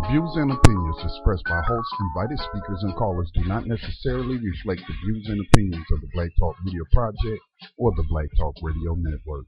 views and opinions expressed by hosts, invited speakers, and callers do not necessarily reflect the views and opinions of the Black Talk Media Project or the Black Talk Radio Network.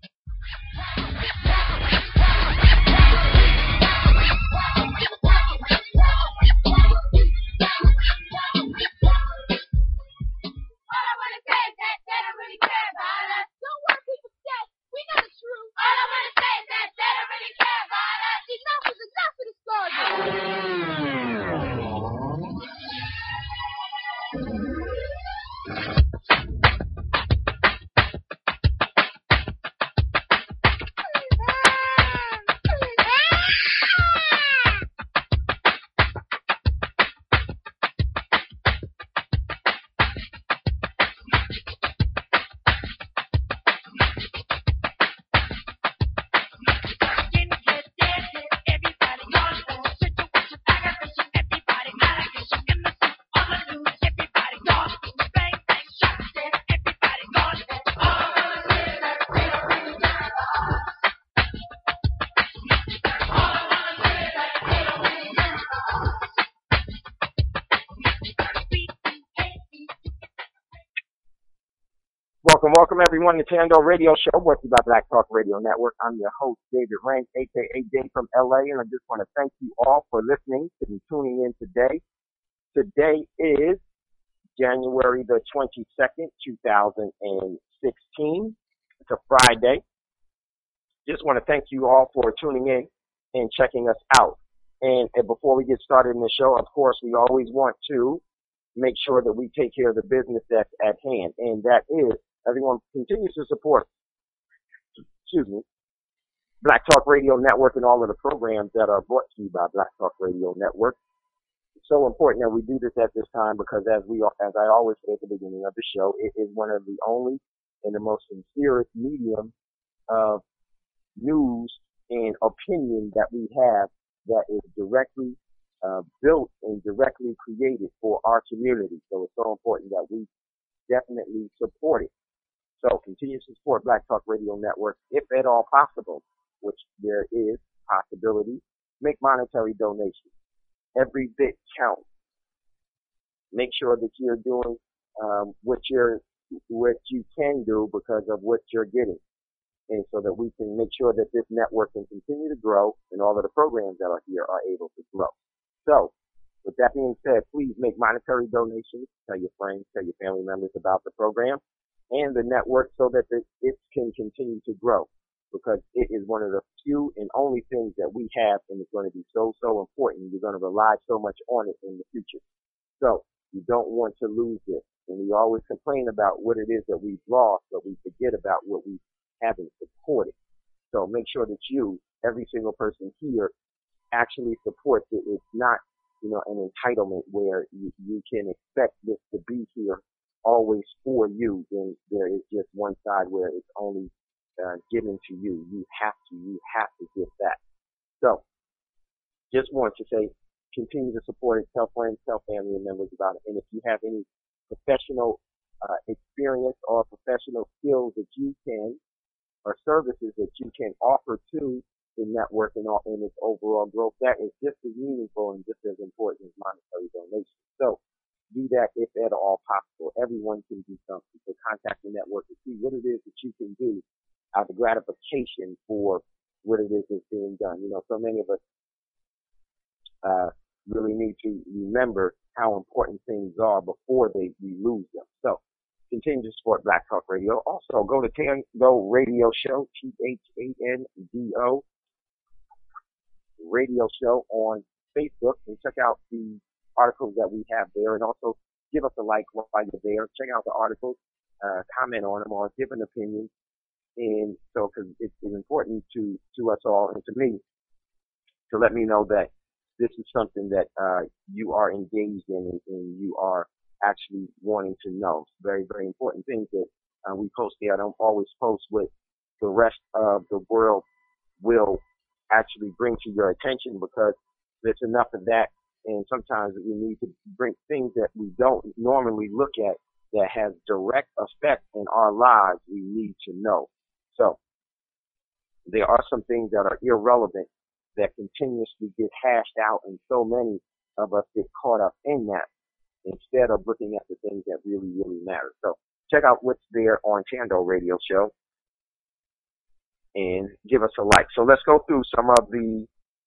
Welcome everyone to Tando Radio Show, brought to you by Black Talk Radio Network. I'm your host, David Rank, aka Dave from LA, and I just want to thank you all for listening and tuning in today. Today is January the 22nd, 2016. It's a Friday. Just want to thank you all for tuning in and checking us out. And before we get started in the show, of course, we always want to make sure that we take care of the business that's at hand, and that is everyone continues to support, Black Talk Radio Network and all of the programs that are brought to you by Black Talk Radio Network. It's so important that we do this at this time because as I always say at the beginning of the show, it is one of the only and the most sincerest medium of news and opinion that we have that is directly built and directly created for our community. So it's so important that we definitely support it. So continue to support Black Talk Radio Network if at all possible, which there is possibility. Make monetary donations. Every bit counts. Make sure that you're doing what you can do because of what you're getting, and so that we can make sure that this network can continue to grow and all of the programs that are here are able to grow. So, with that being said, please make monetary donations. Tell your friends, tell your family members about the program and the network so that it can continue to grow, because it is one of the few and only things that we have, and it's going to be so important. You're going to rely so much on it in the future. So you don't want to lose this. And we always complain about what it is that we've lost, but we forget about what we haven't supported. So make sure that you, every single person here, actually supports it. It's not, an entitlement where you can expect this to be here always for you. Then there is just one side where it's only given to you. You have to give that. So just want to say, continue to support it. Tell friends, tell family members about it. And if you have any professional experience or professional skills that you can, or services that you can offer to the network and its overall growth, that is just as meaningful and just as important as monetary donations. So do that if at all possible. Everyone can do something. So contact the network to see what it is that you can do as a gratification for what it is that's being done. So many of us really need to remember how important things are before we lose them. So continue to support Black Talk Radio. Also, go to Tando Radio Show, THANDO Radio Show on Facebook, and check out the articles that we have there, and also give us a like while you're there. Check out the articles, comment on them, or give an opinion. And so, because it's important to us all and to me to let me know that this is something that you are engaged in and you are actually wanting to know. Very, very important things that we post there. I don't always post what the rest of the world will actually bring to your attention, because there's enough of that, and sometimes we need to bring things that we don't normally look at that has direct effect in our lives. We need to know. So there are some things that are irrelevant that continuously get hashed out, and so many of us get caught up in that instead of looking at the things that really, really matter. So check out what's there on Chando Radio Show and give us a like. So let's go through some of the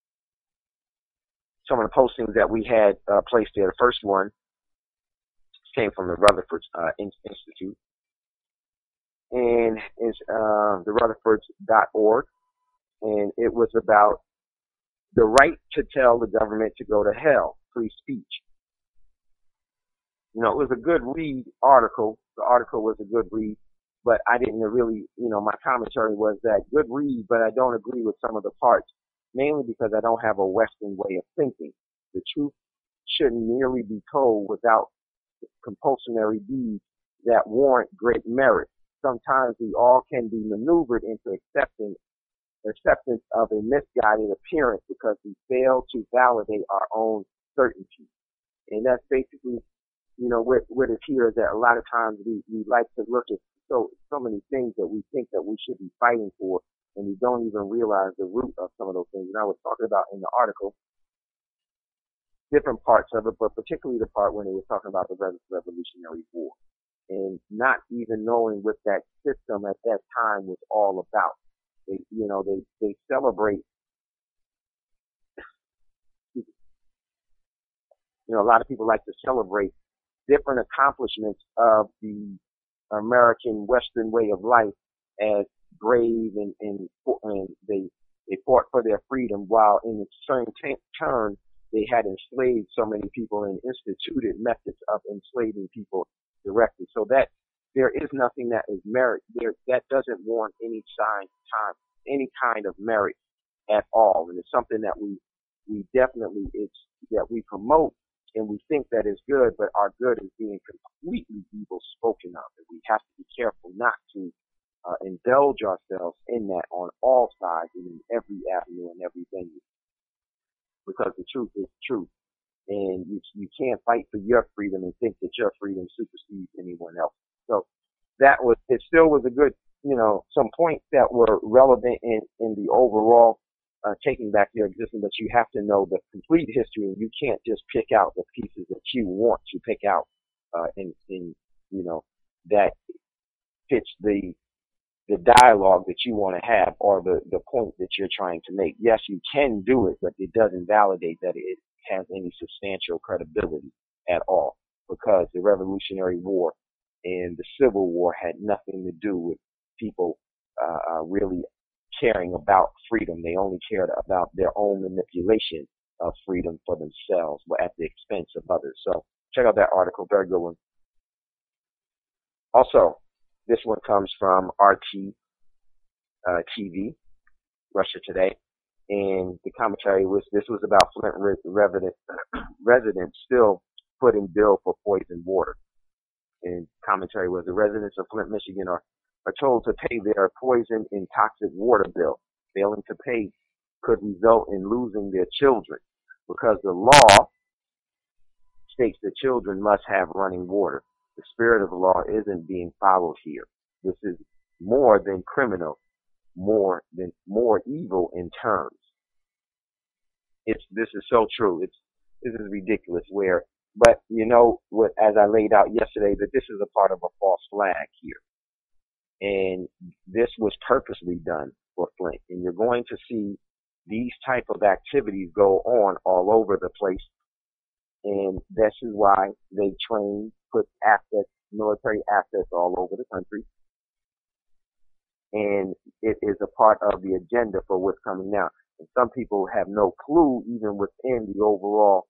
postings that we had placed there. The first one came from the Rutherford Institute, and it's the Rutherfords.org, and it was about the right to tell the government to go to hell, free speech. You know, it was a good read article. The article was a good read, but I didn't really, my commentary was that good read, but I don't agree with some of the parts, mainly because I don't have a Western way of thinking. The truth shouldn't merely be told without compulsory deeds that warrant great merit. Sometimes we all can be maneuvered into acceptance of a misguided appearance because we fail to validate our own certainty. And that's basically, what is here is that a lot of times we like to look at so many things that we think that we should be fighting for, and we don't even realize the root of some of those things. And I was talking about in the article different parts of it, but particularly the part when it was talking about the Revolutionary War and not even knowing what that system at that time was all about. They celebrate, a lot of people like to celebrate different accomplishments of the American Western way of life as brave and they fought for their freedom, while in the same turn they had enslaved so many people and instituted methods of enslaving people directly. So that there is nothing that is merit there that doesn't warrant any kind of merit at all. And it's something that we definitely that we promote and we think that is good, but our good is being completely evil spoken of. And we have to be careful not to indulge ourselves in that on all sides and in every avenue and every venue. Because the truth is truth. And you can't fight for your freedom and think that your freedom supersedes anyone else. So it still was a good, some points that were relevant in the overall taking back your existence, but you have to know the complete history, and you can't just pick out the pieces that you want to pick out that fits the dialogue that you want to have or the point that you're trying to make. Yes, you can do it, but it doesn't validate that it has any substantial credibility at all, because the Revolutionary War and the Civil War had nothing to do with people really caring about freedom. They only cared about their own manipulation of freedom for themselves, but at the expense of others. So check out that article, very good one. Also, this one comes from RT TV, Russia Today, and the commentary was about Flint residents still putting bill for poisoned water. And commentary was the residents of Flint, Michigan are told to pay their poison and toxic water bill. Failing to pay could result in losing their children, because the law states that children must have running water. The spirit of the law isn't being followed here. This is more than criminal, more evil in terms. This is so true. This is ridiculous. But what, as I laid out yesterday, that this is a part of a false flag here. And this was purposely done for Flint. And you're going to see these type of activities go on all over the place. And this is why they put military assets all over the country. And it is a part of the agenda for what's coming now. And some people have no clue, even within the overall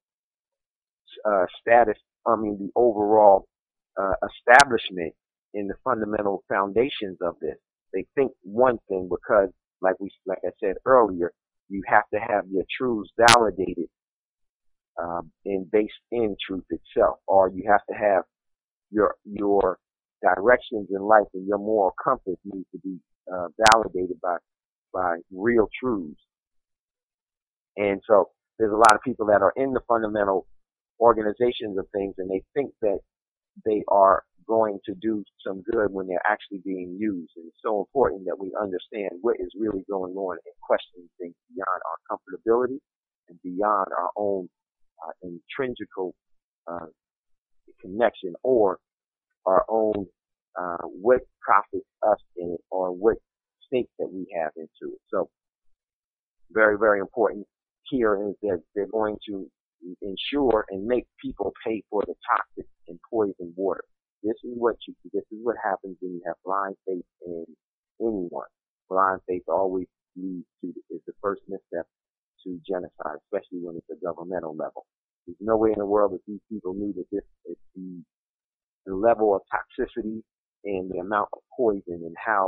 the overall establishment in the fundamental foundations of this. They think one thing because, like I said earlier, you have to have your truths validated and based in truth itself, or you have to have your directions in life and your moral compass need to be validated by real truths. And so there's a lot of people that are in the fundamental organizations of things, and they think that they are going to do some good when they're actually being used. And it's so important that we understand what is really going on and question things beyond our comfortability and beyond our own intrinsical uh, connection or our own what profits us in it or what stake that we have into it. So very, very important here is that they're going to ensure and make people pay for the toxic and poison water. This is what happens when you have blind faith in anyone. Blind faith always leads to is the first misstep to genocide, especially when it's a governmental level. There's no way in the world that these people knew that this is the level of toxicity and the amount of poison and how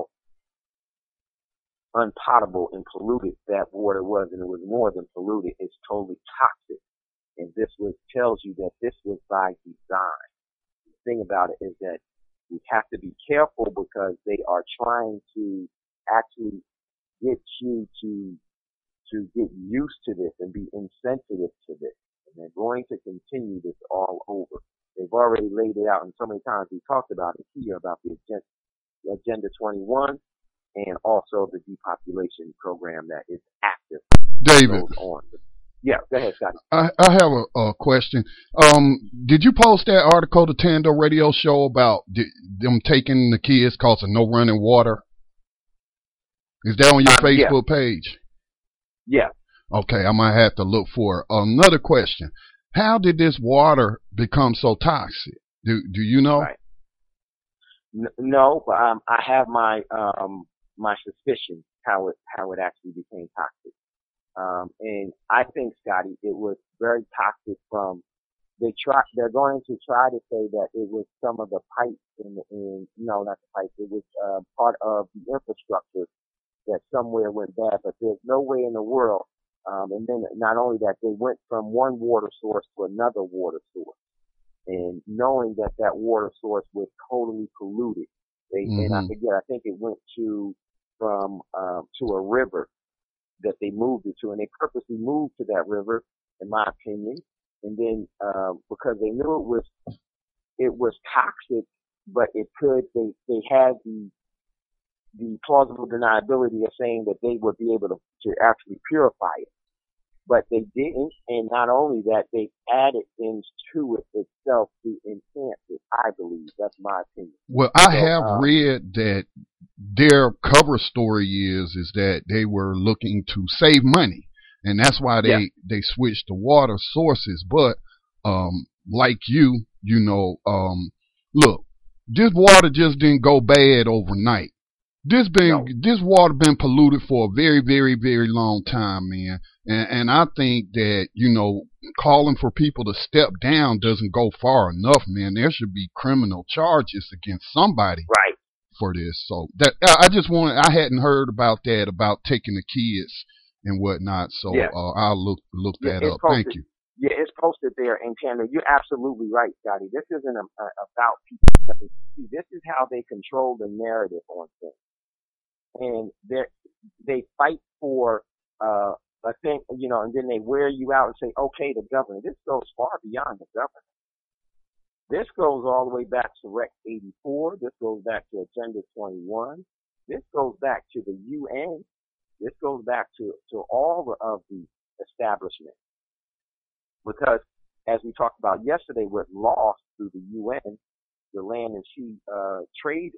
unpotable and polluted that water was, and it was more than polluted, it's totally toxic. And tells you that this was by design. The thing about it is that we have to be careful because they are trying to actually get you to get used to this and be insensitive to this. And they're going to continue this all over. They've already laid it out, and so many times we talked about it here about the Agenda 21 and also the depopulation program that is active. David. On. Yeah, go ahead, Scotty. I have a question. Did you post that article, the Tando Radio Show, about them taking the kids cause of no running water? Is that on your Facebook page? Yeah. Okay, I might have to look for it. Another question. How did this water become so toxic? Do you know? Right. No, but I have my my suspicion how it actually became toxic. And I think, Scotty, it was very toxic from they're going to try to say that it was some of the pipes no, not the pipes. It was part of the infrastructure that somewhere went bad, but there's no way in the world. And then not only that, they went from one water source to another water source, and knowing that water source was totally polluted. And I forget, I think it went to a river that they moved it to, and they purposely moved to that river, in my opinion. And then because they knew it was toxic, but they had the plausible deniability of saying that they would be able to actually purify it. But they didn't, and not only that, they added things to it itself to enhance it, I believe. That's my opinion. Well, I have read that their cover story is that they were looking to save money, and that's why they switched to water sources. But like look, this water just didn't go bad overnight. This water been polluted for a very, very, very long time, man. And I think that, calling for people to step down doesn't go far enough, man. There should be criminal charges against somebody for this. So that I hadn't heard about that, about taking the kids and whatnot. So I'll look that up. Thank you. Yeah, it's posted there in Canada. You're absolutely right, Scotty. This isn't about people. See, this is how they control the narrative on things. And they fight for a thing, and then they wear you out and say, okay, the government. This goes far beyond the government. This goes all the way back to Rec 84. This goes back to Agenda 21. This goes back to the UN. This goes back to all of the establishment. Because as we talked about yesterday, what lost through the UN, the Land and Sea Trade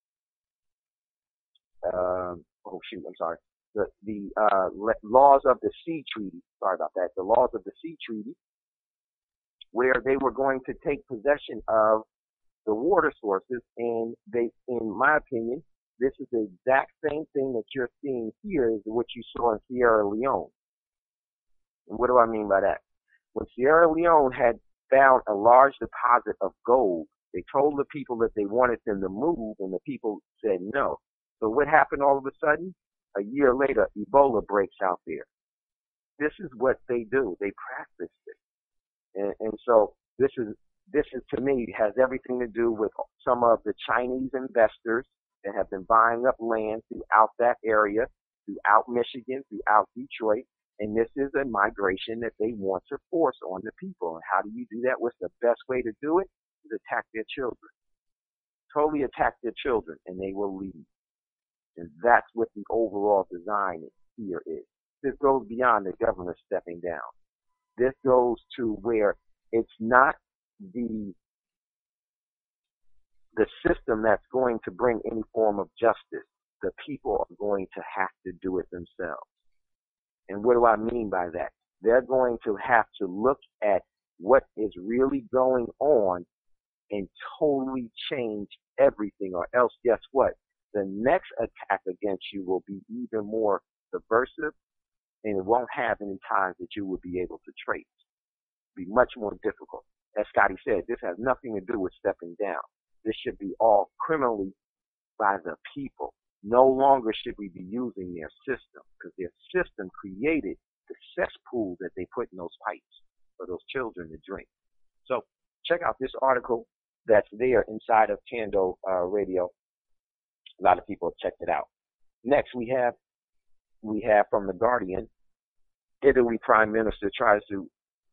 the laws of the sea treaty. Sorry about that. The laws of the sea treaty, where they were going to take possession of the water sources, and they, in my opinion, this is the exact same thing that you're seeing here is what you saw in Sierra Leone. And what do I mean by that? When Sierra Leone had found a large deposit of gold, they told the people that they wanted them to move, and the people said no. So what happened all of a sudden? A year later, Ebola breaks out there. This is what they do. They practice this. And so this is to me has everything to do with some of the Chinese investors that have been buying up land throughout that area, throughout Michigan, throughout Detroit. And this is a migration that they want to force on the people. And how do you do that? What's the best way to do it? Is attack their children. totally attack their children, and they will leave. And that's what the overall design here is. This goes beyond the governor stepping down. This goes to where it's not the system that's going to bring any form of justice. The people are going to have to do it themselves. And what do I mean by that? They're going to have to look at what is really going on and totally change everything, or else guess what? The next attack against you will be even more subversive, and it won't have any ties that you will be able to trace. It'll be much more difficult. As Scotty said, this has nothing to do with stepping down. This should be all criminally by the people. No longer should we be using their system, because their system created the cesspool that they put in those pipes for those children to drink. So check out this article that's there inside of Tando Radio. A lot of people have checked it out. Next, we have from The Guardian, Italy Prime Minister tries to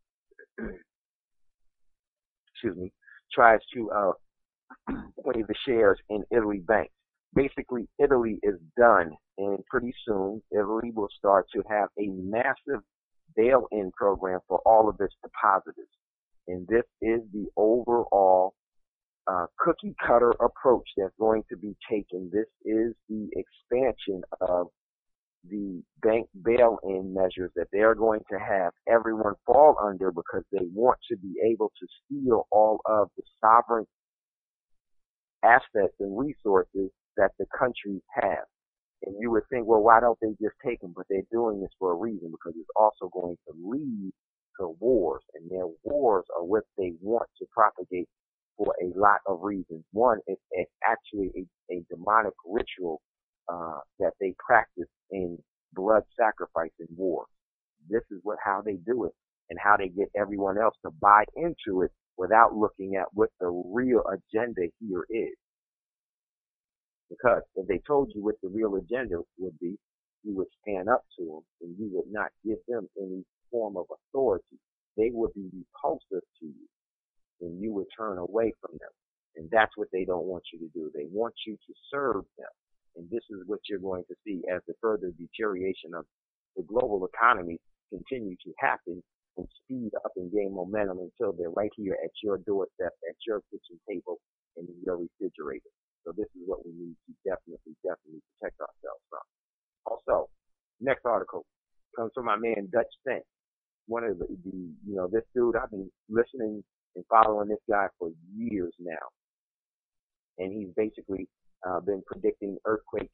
play the shares in Italy banks. Basically, Italy is done, and pretty soon Italy will start to have a massive bail-in program for all of its depositors. And this is the overall cookie-cutter approach that's going to be taken. This is the expansion of the bank bail-in measures that they're going to have everyone fall under, because they want to be able to steal all of the sovereign assets and resources that the countries have. And you would think, well, why don't they just take them? But they're doing this for a reason, because it's also going to lead to wars, and their wars are what they want to propagate for a lot of reasons. One, it's actually a demonic ritual that they practice in blood sacrifice in war. This is how they do it, and how they get everyone else to buy into it without looking at what the real agenda here is. Because if they told you what the real agenda would be, you would stand up to them, and you would not give them any form of authority. They would be repulsive to you, and you would turn away from them. And that's what they don't want you to do. They want you to serve them. And this is what you're going to see as the further deterioration of the global economy continue to happen and speed up and gain momentum until they're right here at your doorstep, at your kitchen table, and in your refrigerator. So this is what we need to definitely protect ourselves from. Also, next article comes from my man Dutch Sense. One of this dude, I've been listening and following this guy for years now. And he's basically been predicting earthquake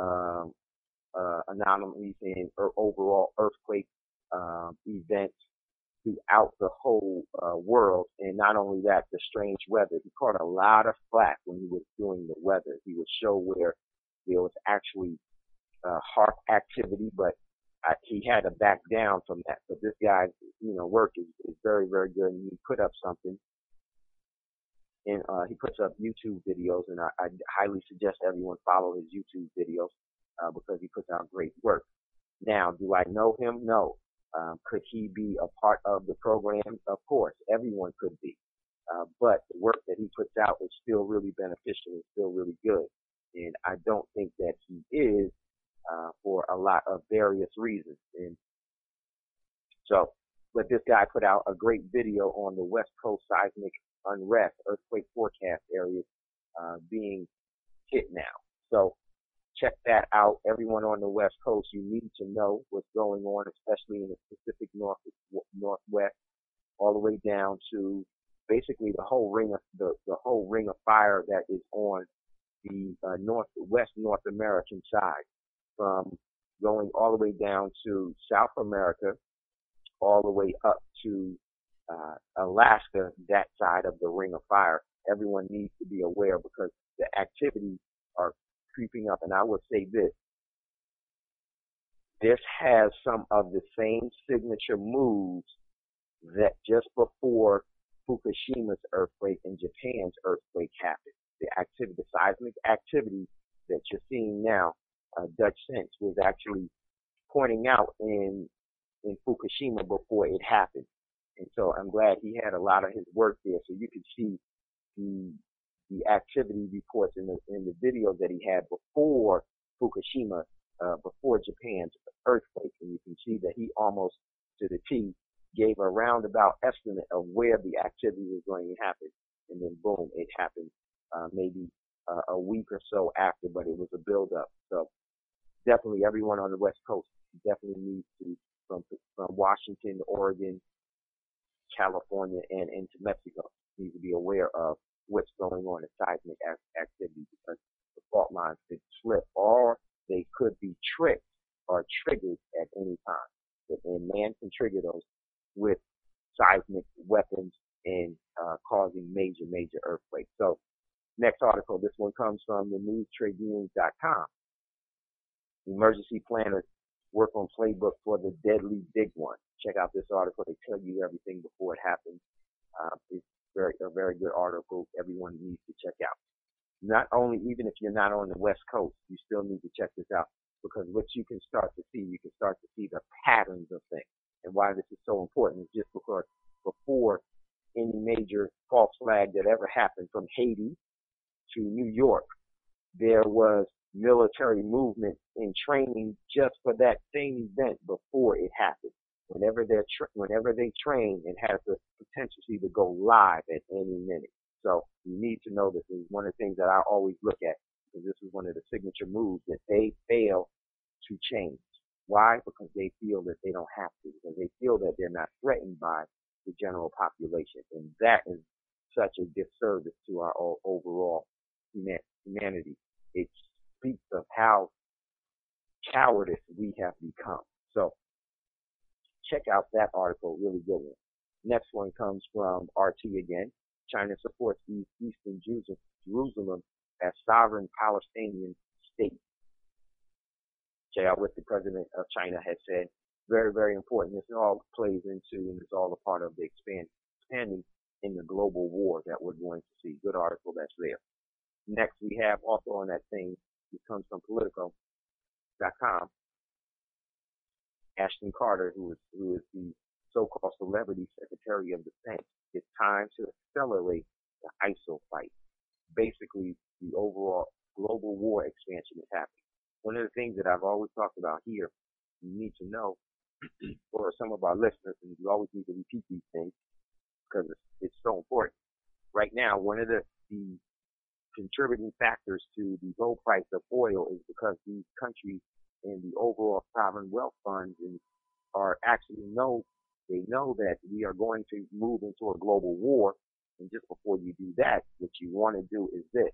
anomalies and overall earthquake events throughout the whole world. And not only that, the strange weather. He caught a lot of flack when he was doing the weather. He would show where there was actually HAARP activity, but he had to back down from that. But this guy's work is very, very good. And he put up something. And he puts up YouTube videos, and I highly suggest everyone follow his YouTube videos because he puts out great work. Now, do I know him? No. Could he be a part of the program? Of course, everyone could be. But the work that he puts out is still really beneficial and still really good. And I don't think that he is for a lot of various reasons. And so, but this guy put out a great video on the West Coast seismic unrest, earthquake forecast areas being hit now. So check that out. Everyone on the West Coast, you need to know what's going on, especially in the Pacific Northwest, all the way down to basically the whole ring of fire that is on the West North American side, from going all the way down to South America, all the way up to Alaska, that side of the ring of fire. Everyone needs to be aware, because the activities are creeping up. And I would say this has some of the same signature moves that just before Fukushima's earthquake and Japan's earthquake happened. The seismic activity that you're seeing now, Dutch Sense was actually pointing out in Fukushima before it happened. And so I'm glad he had a lot of his work there, so you can see the activity reports in the videos that he had before Fukushima, before Japan's earthquake, and you can see that he almost to the T gave a roundabout estimate of where the activity was going to happen, and then boom, it happened maybe a week or so after, but it was a build-up. So definitely everyone on the West Coast definitely needs to, from Washington, Oregon, California, and into Mexico, needs to be aware of what's going on in seismic activity, because the fault lines could slip or they could be tricked or triggered at any time. And man can trigger those with seismic weapons and causing major, major earthquakes. So next article, this one comes from the newstribune.com. Emergency planners work on playbook for the deadly big one. Check out this article. They tell you everything before it happens. It's a very good article. Everyone needs to check out. Not only, even if you're not on the West Coast, you still need to check this out, because what you can start to see, the patterns of things. And why this is so important is just because before any major false flag that ever happened from Haiti to New York, there was military movement and training just for that same event before it happened. Whenever they train, it has the potential to go live at any minute. So you need to know this. Is one of the things that I always look at, because this is one of the signature moves that they fail to change. Why? Because they feel that they don't have to, because they feel that they're not threatened by the general population. And that is such a disservice to our overall humanity. It speaks of how cowardice we have become. So check out that article, really good one. Next one comes from RT again. China supports Eastern Jerusalem as sovereign Palestinian state. Check out what the president of China has said. Very, very important. This all plays into, and it's all a part of the expanding in the global war that we're going to see. Good article that's there. Next, we have also on that thing, this comes from Politico.com. Ashton Carter, who is the so-called celebrity secretary of defense. It's time to accelerate the ISIL fight. Basically, the overall global war expansion is happening. One of the things that I've always talked about here, you need to know, for some of our listeners, and you always need to repeat these things because it's so important. Right now, one of the contributing factors to the low price of oil is because these countries and the overall sovereign wealth funds are actually they know that we are going to move into a global war. And just before you do that, what you want to do is this.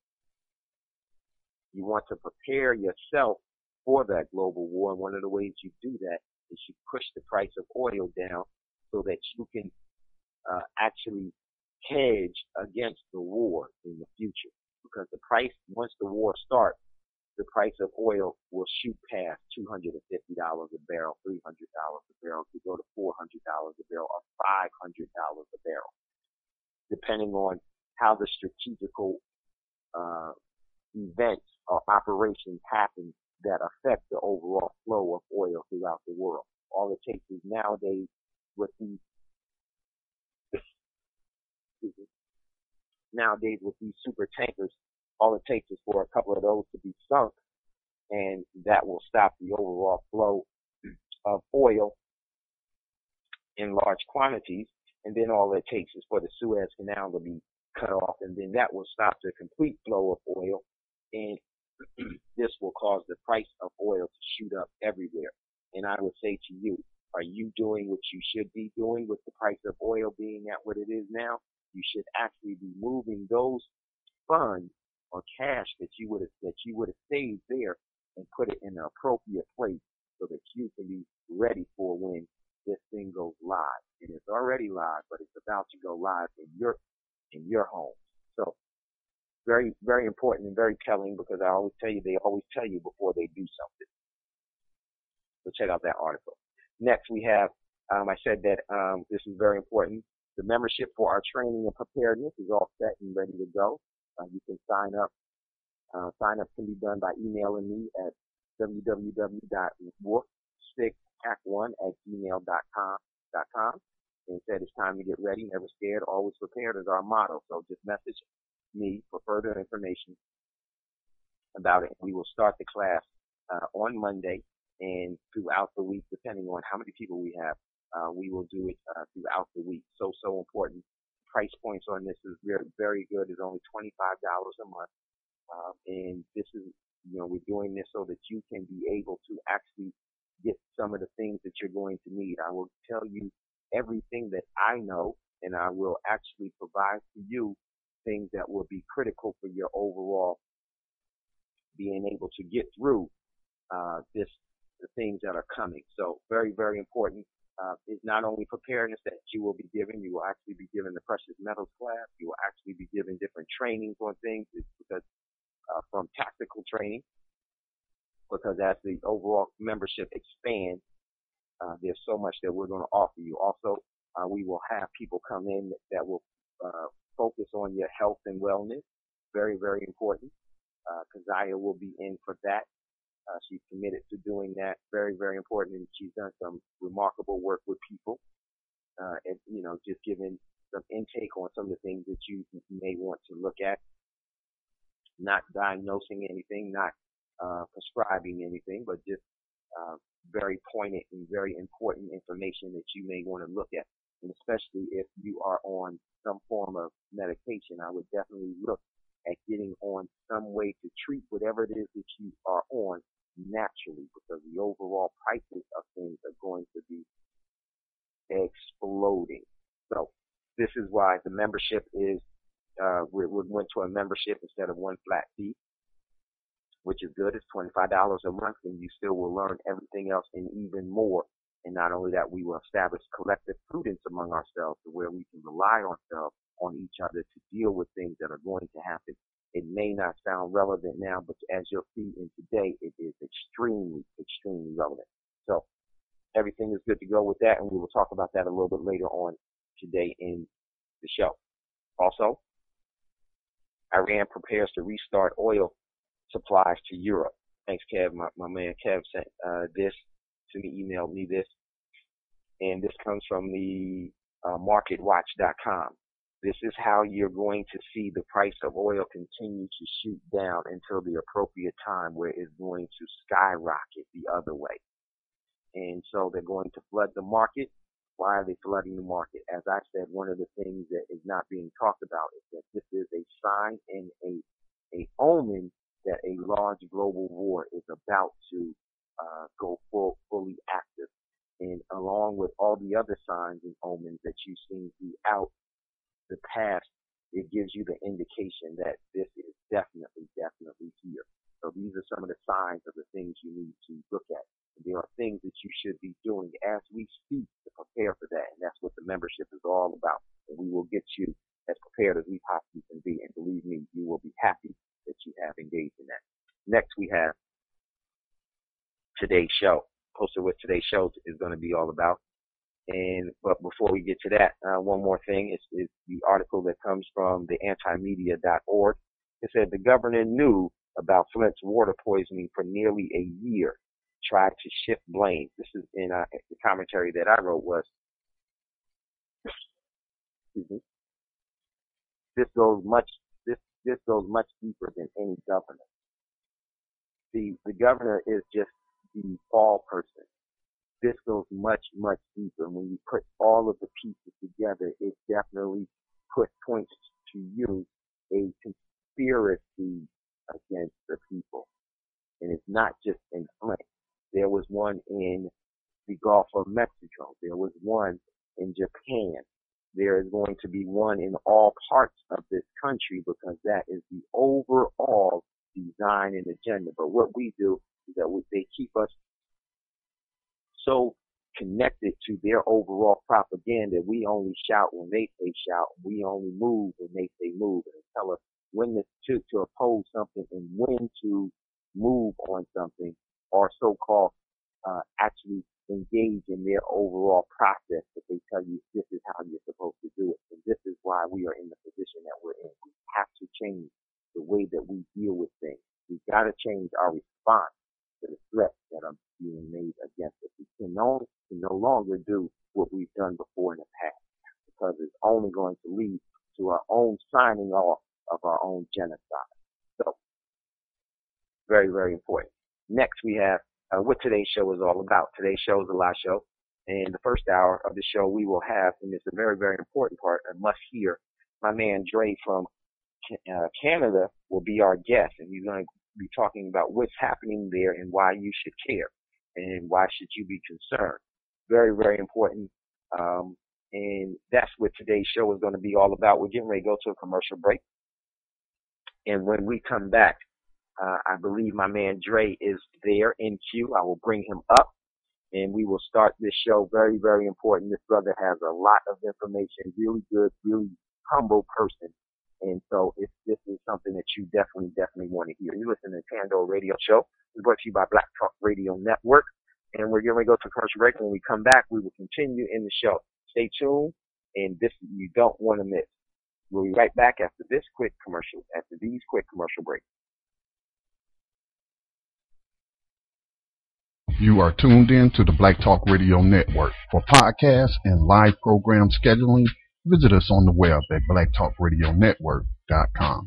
You want to prepare yourself for that global war. And one of the ways you do that is you push the price of oil down so that you can actually hedge against the war in the future. Because the price, once the war starts, the price of oil will shoot past $250 a barrel, $300 a barrel, to go to $400 a barrel or $500 a barrel, depending on how the strategical events or operations happen that affect the overall flow of oil throughout the world. All it takes is nowadays with these super tankers, all it takes is for a couple of those to be sunk, and that will stop the overall flow of oil in large quantities. And then all it takes is for the Suez Canal to be cut off, and then that will stop the complete flow of oil, and this will cause the price of oil to shoot up everywhere. And I would say to you, are you doing what you should be doing with the price of oil being at what it is now? You should actually be moving those funds or cash that you would have saved there and put it in an appropriate place so that you can be ready for when this thing goes live. And it's already live, but it's about to go live in your home. So very, very important and very telling, because they always tell you before they do something. So check out that article. Next we have, I said that this is very important. The membership for our training and preparedness is all set and ready to go. You can sign up. Sign up can be done by emailing me at www.wolfstickpack1@gmail.com. And said it's time to get ready. Never scared, always prepared is our motto. So just message me for further information about it. We will start the class on Monday and throughout the week, depending on how many people we have. We will do it throughout the week. So important. Price points on this is very, very good. It's only $25 a month. And this is, we're doing this so that you can be able to actually get some of the things that you're going to need. I will tell you everything that I know, and I will actually provide to you things that will be critical for your overall being able to get through the things that are coming. So very, very important. Is not only preparedness that you will be given, you will actually be given the precious metals class. You will actually be given different trainings on things. It's because from tactical training, because as the overall membership expands, there's so much that we're going to offer you. Also, we will have people come in that will focus on your health and wellness. Very, very important. Keziah will be in for that. She's committed to doing that. Very, very important. And she's done some remarkable work with people. And, just giving some intake on some of the things that you may want to look at. Not diagnosing anything, not prescribing anything, but just very poignant and very important information that you may want to look at. And especially if you are on some form of medication, I would definitely look at getting on some way to treat whatever it is that you are on naturally, because the overall prices of things are going to be exploding. So this is why the membership is, we went to a membership instead of one flat fee, which is good. It's $25 a month, and you still will learn everything else and even more. And not only that, we will establish collective prudence among ourselves to where we can rely on each other to deal with things that are going to happen. It may not sound relevant now, but as you'll see in today, it is extremely, extremely relevant. So everything is good to go with that, and we will talk about that a little bit later on today in the show. Also, Iran prepares to restart oil supplies to Europe. Thanks, Kev. My man Kev sent this to me, emailed me this, and this comes from the marketwatch.com. This is how you're going to see the price of oil continue to shoot down until the appropriate time where it's going to skyrocket the other way. And so they're going to flood the market. Why are they flooding the market? As I said, one of the things that is not being talked about is that this is a sign and a omen that a large global war is about to go fully active. And along with all the other signs and omens that you've seen throughout the past, it gives you the indication that this is definitely here. So these are some of the signs of the things you need to look at. And there are things that you should be doing as we speak to prepare for that. And that's what the membership is all about. And we will get you as prepared as we possibly can be. And believe me, you will be happy that you have engaged in that. Next, we have today's show. Posted what today's show is going to be all about. But before we get to that, one more thing is the article that comes from the antimedia.org. It said the governor knew about Flint's water poisoning for nearly a year, tried to shift blame. This is in the commentary that I wrote was, this goes much deeper than any governor. The governor is just the fall person. This goes much, much deeper. When you put all of the pieces together, it definitely points to you a conspiracy against the people. And it's not just in Flint. There was one in the Gulf of Mexico. There was one in Japan. There is going to be one in all parts of this country because that is the overall design and agenda. But what we do is that they keep us so connected to their overall propaganda. We only shout when they say shout. We only move when they say move. And they tell us when to oppose something and when to move on something, or so-called actually engage in their overall process. That they tell you this is how you're supposed to do it. And this is why we are in the position that we're in. We have to change the way that we deal with things. We've got to change our response to the threats that are being made against us. We can no longer do what we've done before in the past, because it's only going to lead to our own signing off of our own genocide. So, very, very important. Next, we have what today's show is all about. Today's show is a live show. And the first hour of the show we will have, and it's a very, very important part, a must hear, my man Dre from Canada will be our guest, and he's going to be talking about what's happening there and why you should care and why should you be concerned. Very, very important. And that's what today's show is going to be all about. We're getting ready to go to a commercial break. And when we come back, I believe my man Dre is there in queue. I will bring him up and we will start this show. Very, very important. This brother has a lot of information, really good, really humble person. And so this is something that you definitely want to hear. You listen to the Tando Radio Show. It's brought to you by Black Talk Radio Network. And we're going to go to commercial break. When we come back, we will continue in the show. Stay tuned, and this you don't want to miss. We'll be right back after these quick commercial breaks. You are tuned in to the Black Talk Radio Network. For podcasts and live program scheduling, visit us on the web at blacktalkradionetwork.com.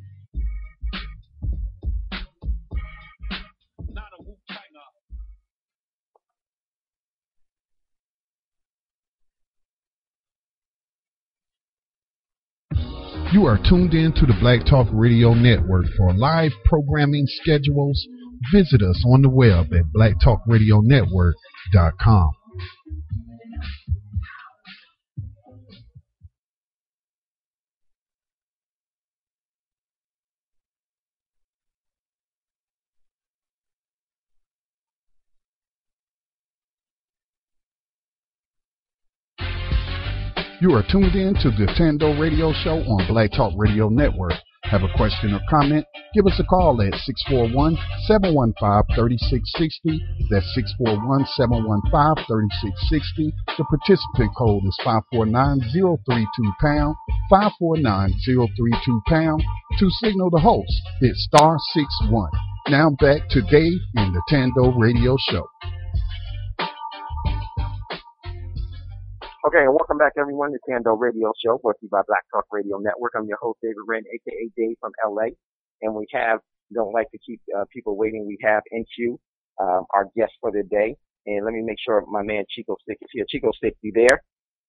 You are tuned in to the Black Talk Radio Network. For live programming schedules, visit us on the web at blacktalkradionetwork.com. You are tuned in to the Tando Radio Show on Black Talk Radio Network. Have a question or comment? Give us a call at 641-715-3660. That's 641-715-3660. The participant code is 549032#, 549032#. To signal the host, hit *61. Now back to Dave in the Tando Radio Show. Okay, and welcome back, everyone, to Tando Radio Show, brought to you by Black Talk Radio Network. I'm your host, David Wren, a.k.a. Dave from L.A., and we don't like to keep people waiting. We have in queue our guest for the day, and let me make sure my man Chico Stick is here. Chico Stick, you there?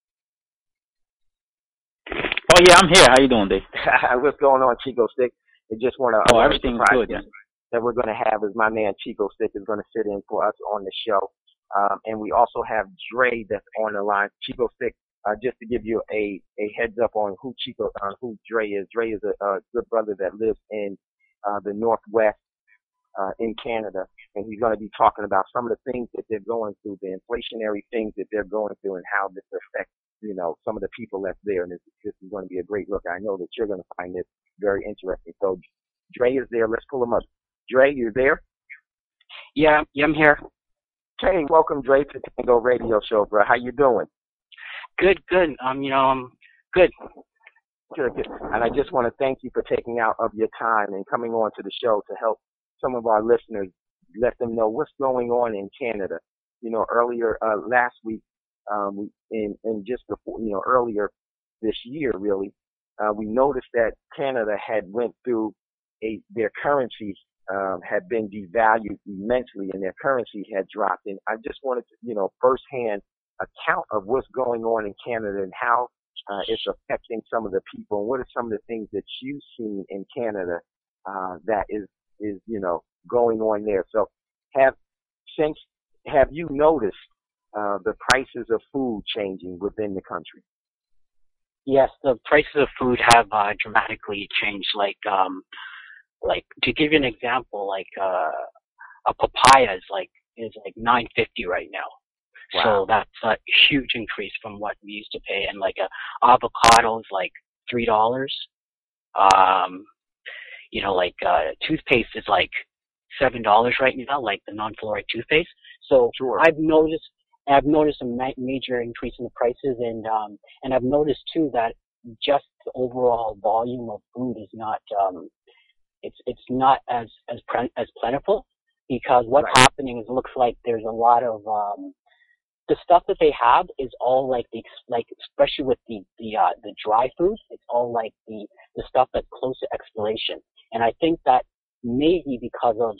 Oh, yeah, I'm here. How you doing, Dave? What's going on, Chico Stick? I just want to everything's good, yeah. That we're going to have is my man Chico Stick is going to sit in for us on the show. And we also have Dre that's on the line. Chico Stick, just to give you a heads up on who Dre is. Dre is a good brother that lives in the Northwest in Canada, and he's going to be talking about some of the things that they're going through, the inflationary things that they're going through, and how this affects some of the people that's there. And this is going to be a great look. I know that you're going to find this very interesting. So Dre is there. Let's pull him up. Dre, you there? Yeah, I'm here. Hey, welcome, Dre, to Tango Radio Show, bro. How you doing? Good. I'm good. Good. And I just want to thank you for taking out of your time and coming on to the show to help some of our listeners, let them know what's going on in Canada. Earlier last week, and just before, earlier this year, really, we noticed that Canada had went through their currency had been devalued immensely, and their currency had dropped. And I just wanted to, firsthand account of what's going on in Canada and how it's affecting some of the people. And what are some of the things that you've seen in Canada that is going on there? So, have you noticed the prices of food changing within the country? Yes, the prices of food have dramatically changed. Like to give you an example, a papaya is $9.50 right now. Wow. So that's a huge increase from what we used to pay. And a avocado is $3. Toothpaste is $7 right now, the non-fluoride toothpaste. So sure. I've noticed a major increase in the prices, and I've noticed too that just the overall volume of food is not it's not as plentiful, because what's right. happening is it looks like there's a lot of the stuff that they have is all like especially with the dry food, it's all like the stuff that's close to expiration. And I think that maybe because of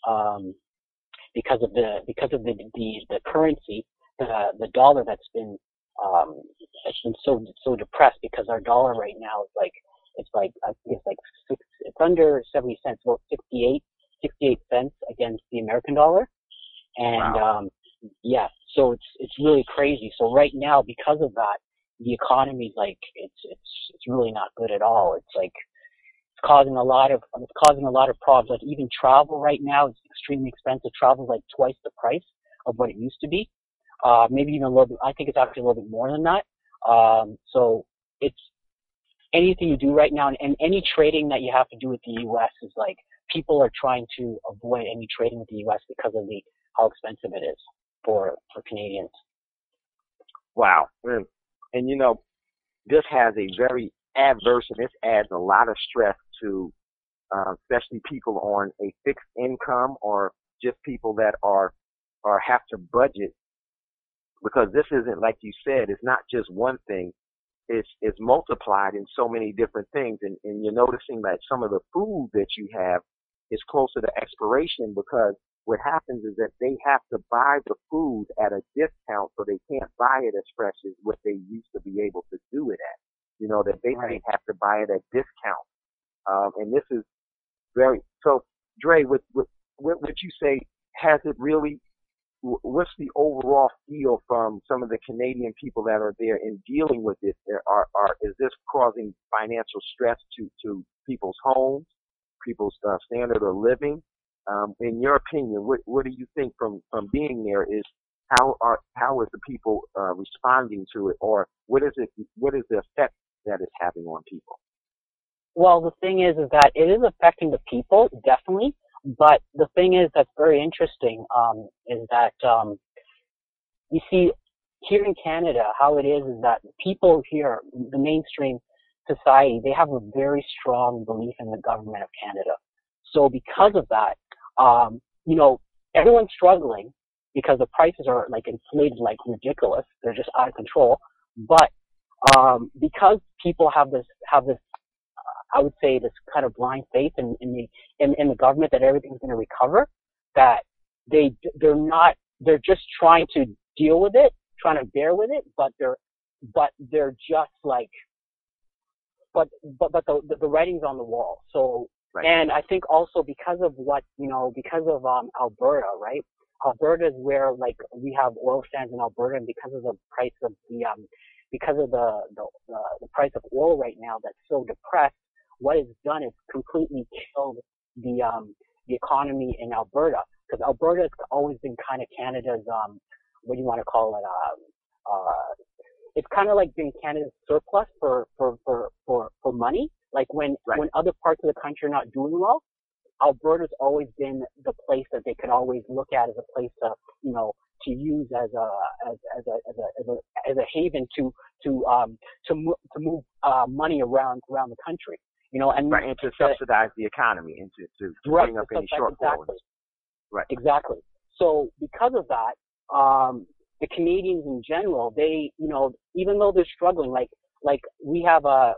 the currency, the dollar that's been so depressed, because our dollar right now is like, I think it's under 70 cents, about 68 cents against the American dollar. And wow. yeah, so it's really crazy. So right now, because of that, the economy's like, it's really not good at all. It's like, it's causing a lot of problems. Like even travel right now is extremely expensive. Travel is like twice the price of what it used to be. Maybe even a little bit. I think it's actually a little bit more than that. So it's anything you do right now, and any trading that you have to do with the U.S. is like, people are trying to avoid any trading with the U.S. because of how expensive it is for Canadians. Wow. And you know, this has a very adverse, and this adds a lot of stress to especially people on a fixed income, or just people that are have to budget, because this isn't, like you said, it's not just one thing. It's multiplied in so many different things, and you're noticing that some of the food that you have is closer to expiration, because what happens is that they have to buy the food at a discount, so they can't buy it as fresh as what they used to be able to do it at. You know, that they have to buy it at discount. And this is very, so Dre, with what you say, has it really, what's the overall feel from some of the Canadian people that are there in dealing with this? Is this causing financial stress to people's homes, people's standard of living? In your opinion, what do you think from being there? Is how is the people responding to it, or what is the effect that it's having on people? Well, the thing is that it is affecting the people, definitely. But the thing is that's very interesting, is that, you see, here in Canada, how it is that people here, the mainstream society, they have a very strong belief in the government of Canada. So because of that, you know, everyone's struggling because the prices are like inflated like ridiculous. They're just out of control. But because people have this I would say this kind of blind faith in the government that everything's going to recover, that they're just trying to deal with it, trying to bear with it, but they're just like, but the writing's on the wall. So, right. And I think also because of Alberta, right? Alberta is where, like, we have oil sands in Alberta, and because of the price of the price of oil right now that's so depressed, what it's done is completely killed the economy in Alberta, because Alberta has always been kind of Canada's what do you want to call it? It's kind of like being Canada's surplus for money. Like when other parts of the country are not doing well, Alberta's always been the place that they could always look at as a place to, you know, to use as a haven to move money around the country. You know, and to subsidize the economy and to bring up any shortfalls. Exactly. Right. Exactly. So because of that, the Canadians in general, they, you know, even though they're struggling, like we have a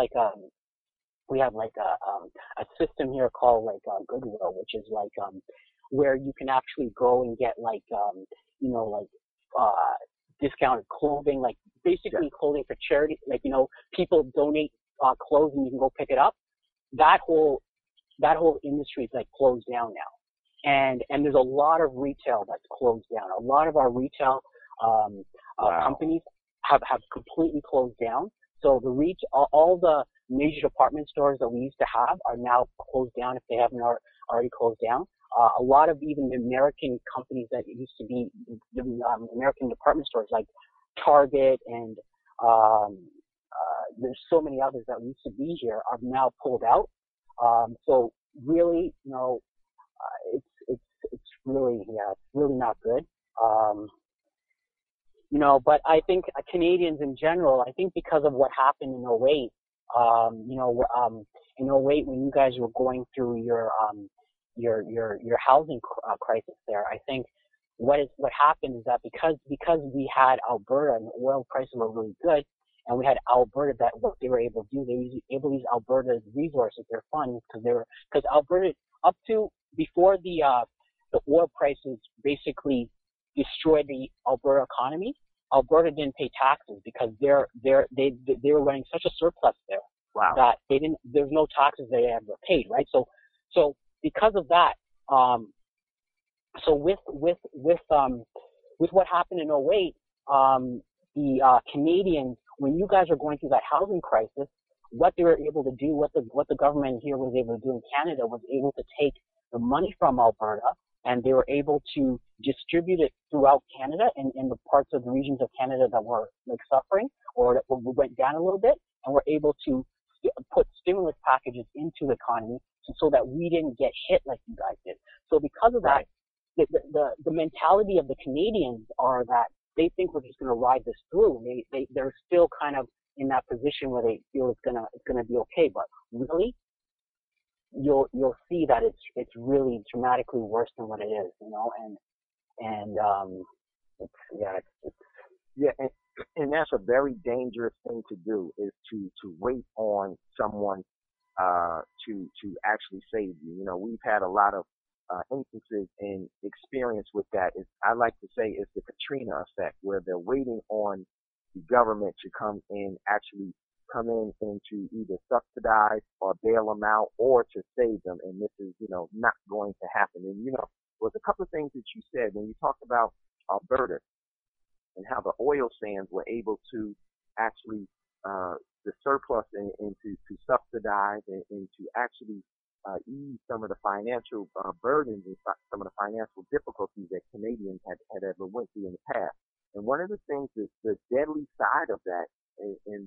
system here called like Goodwill, which is like where you can actually go and get like you know, like discounted clothing, like basically clothing for charity. Like, you know, people donate clothes and you can go pick it up. That whole industry is like closed down now, and there's a lot of retail that's closed down. A lot of our retail companies have completely closed down. So all the major department stores that we used to have are now closed down if they haven't already closed down. A lot of even the American companies that used to be American department stores like Target and there's so many others that used to be here are now pulled out. So really, you know, it's really not good. You know, but I think Canadians in general, I think because of what happened in '08, you know, in '08 when you guys were going through your housing crisis there, I think what happened is that because we had Alberta and the oil prices were really good, and we had Alberta, that what they were able to do, they were able to use Alberta's resources, their funds, because Alberta, up to before the oil prices basically destroyed the Alberta economy, Alberta didn't pay taxes because they were running such a surplus there. Wow. That there's no taxes they ever paid, right? So because of that, so with what happened in '08, the Canadians, when you guys were going through that housing crisis, what they were able to do, what the government here was able to do in Canada, was able to take the money from Alberta, and they were able to distribute it throughout Canada and in the parts of the regions of Canada that were like suffering or that went down a little bit, and were able to put stimulus packages into the economy so that we didn't get hit like you guys did. So because of that, the mentality of the Canadians are that they think we're just going to ride this through. They're still kind of in that position where they feel it's gonna be okay. But really, you'll see that it's really dramatically worse than what it is, you know. And that's a very dangerous thing to do, is to wait on someone to actually save you. You know, we've had a lot of instances and experience with that. I like to say it's the Katrina effect, where they're waiting on the government to come in and to either subsidize or bail them out or to save them. And this is, you know, not going to happen. And, you know, there's a couple of things that you said when you talked about Alberta and how the oil sands were able to actually the surplus and to subsidize and to actually ease some of the financial burdens and some of the financial difficulties that Canadians had ever went through in the past. And one of the things is the deadly side of that, and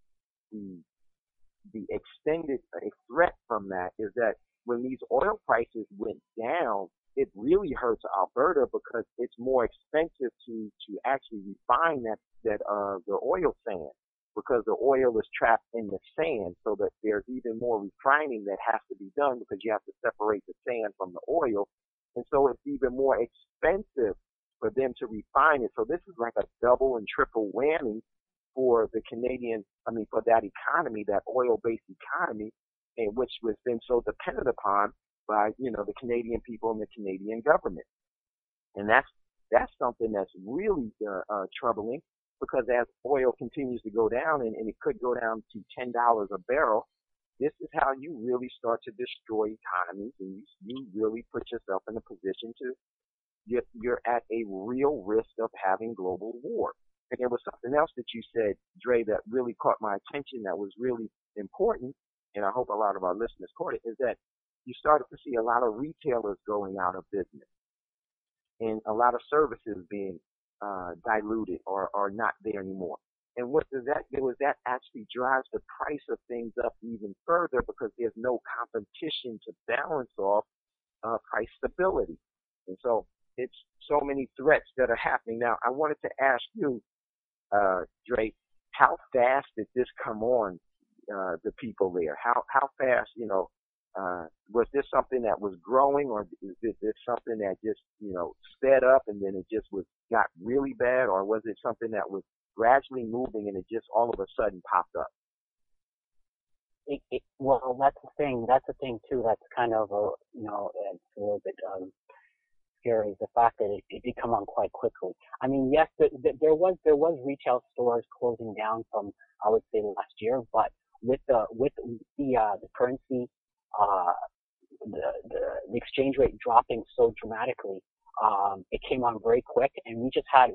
the extended threat from that, is that when these oil prices went down, it really hurts Alberta because it's more expensive to actually refine the oil sand, because the oil is trapped in the sand, so that there's even more refining that has to be done because you have to separate the sand from the oil. And so it's even more expensive for them to refine it. So this is like a double and triple whammy for the for that economy, that oil-based economy, and which was been so dependent upon by, you know, the Canadian people and the Canadian government. And that's something that's really troubling, because as oil continues to go down, and it could go down to $10 a barrel, this is how you really start to destroy economies, and you really put yourself in a position to, you're at a real risk of having global war. And there was something else that you said, Dre, that really caught my attention, that was really important, and I hope a lot of our listeners caught it, is that you started to see a lot of retailers going out of business and a lot of services being diluted or not there anymore. And what does that do is that actually drives the price of things up even further, because there's no competition to balance off price stability. And so it's so many threats that are happening. Now, I wanted to ask you, Dre, how fast did this come on the people there? How fast, you know, was this something that was growing, or is this something that just, you know, sped up and then it just got really bad, or was it something that was gradually moving and it just all of a sudden popped up? Well, that's the thing. That's the thing too. That's kind of it's a little bit scary. The fact that it did come on quite quickly. I mean, yes, there was retail stores closing down from, I would say, last year, but with the currency, the exchange rate dropping so dramatically, it came on very quick, and we just had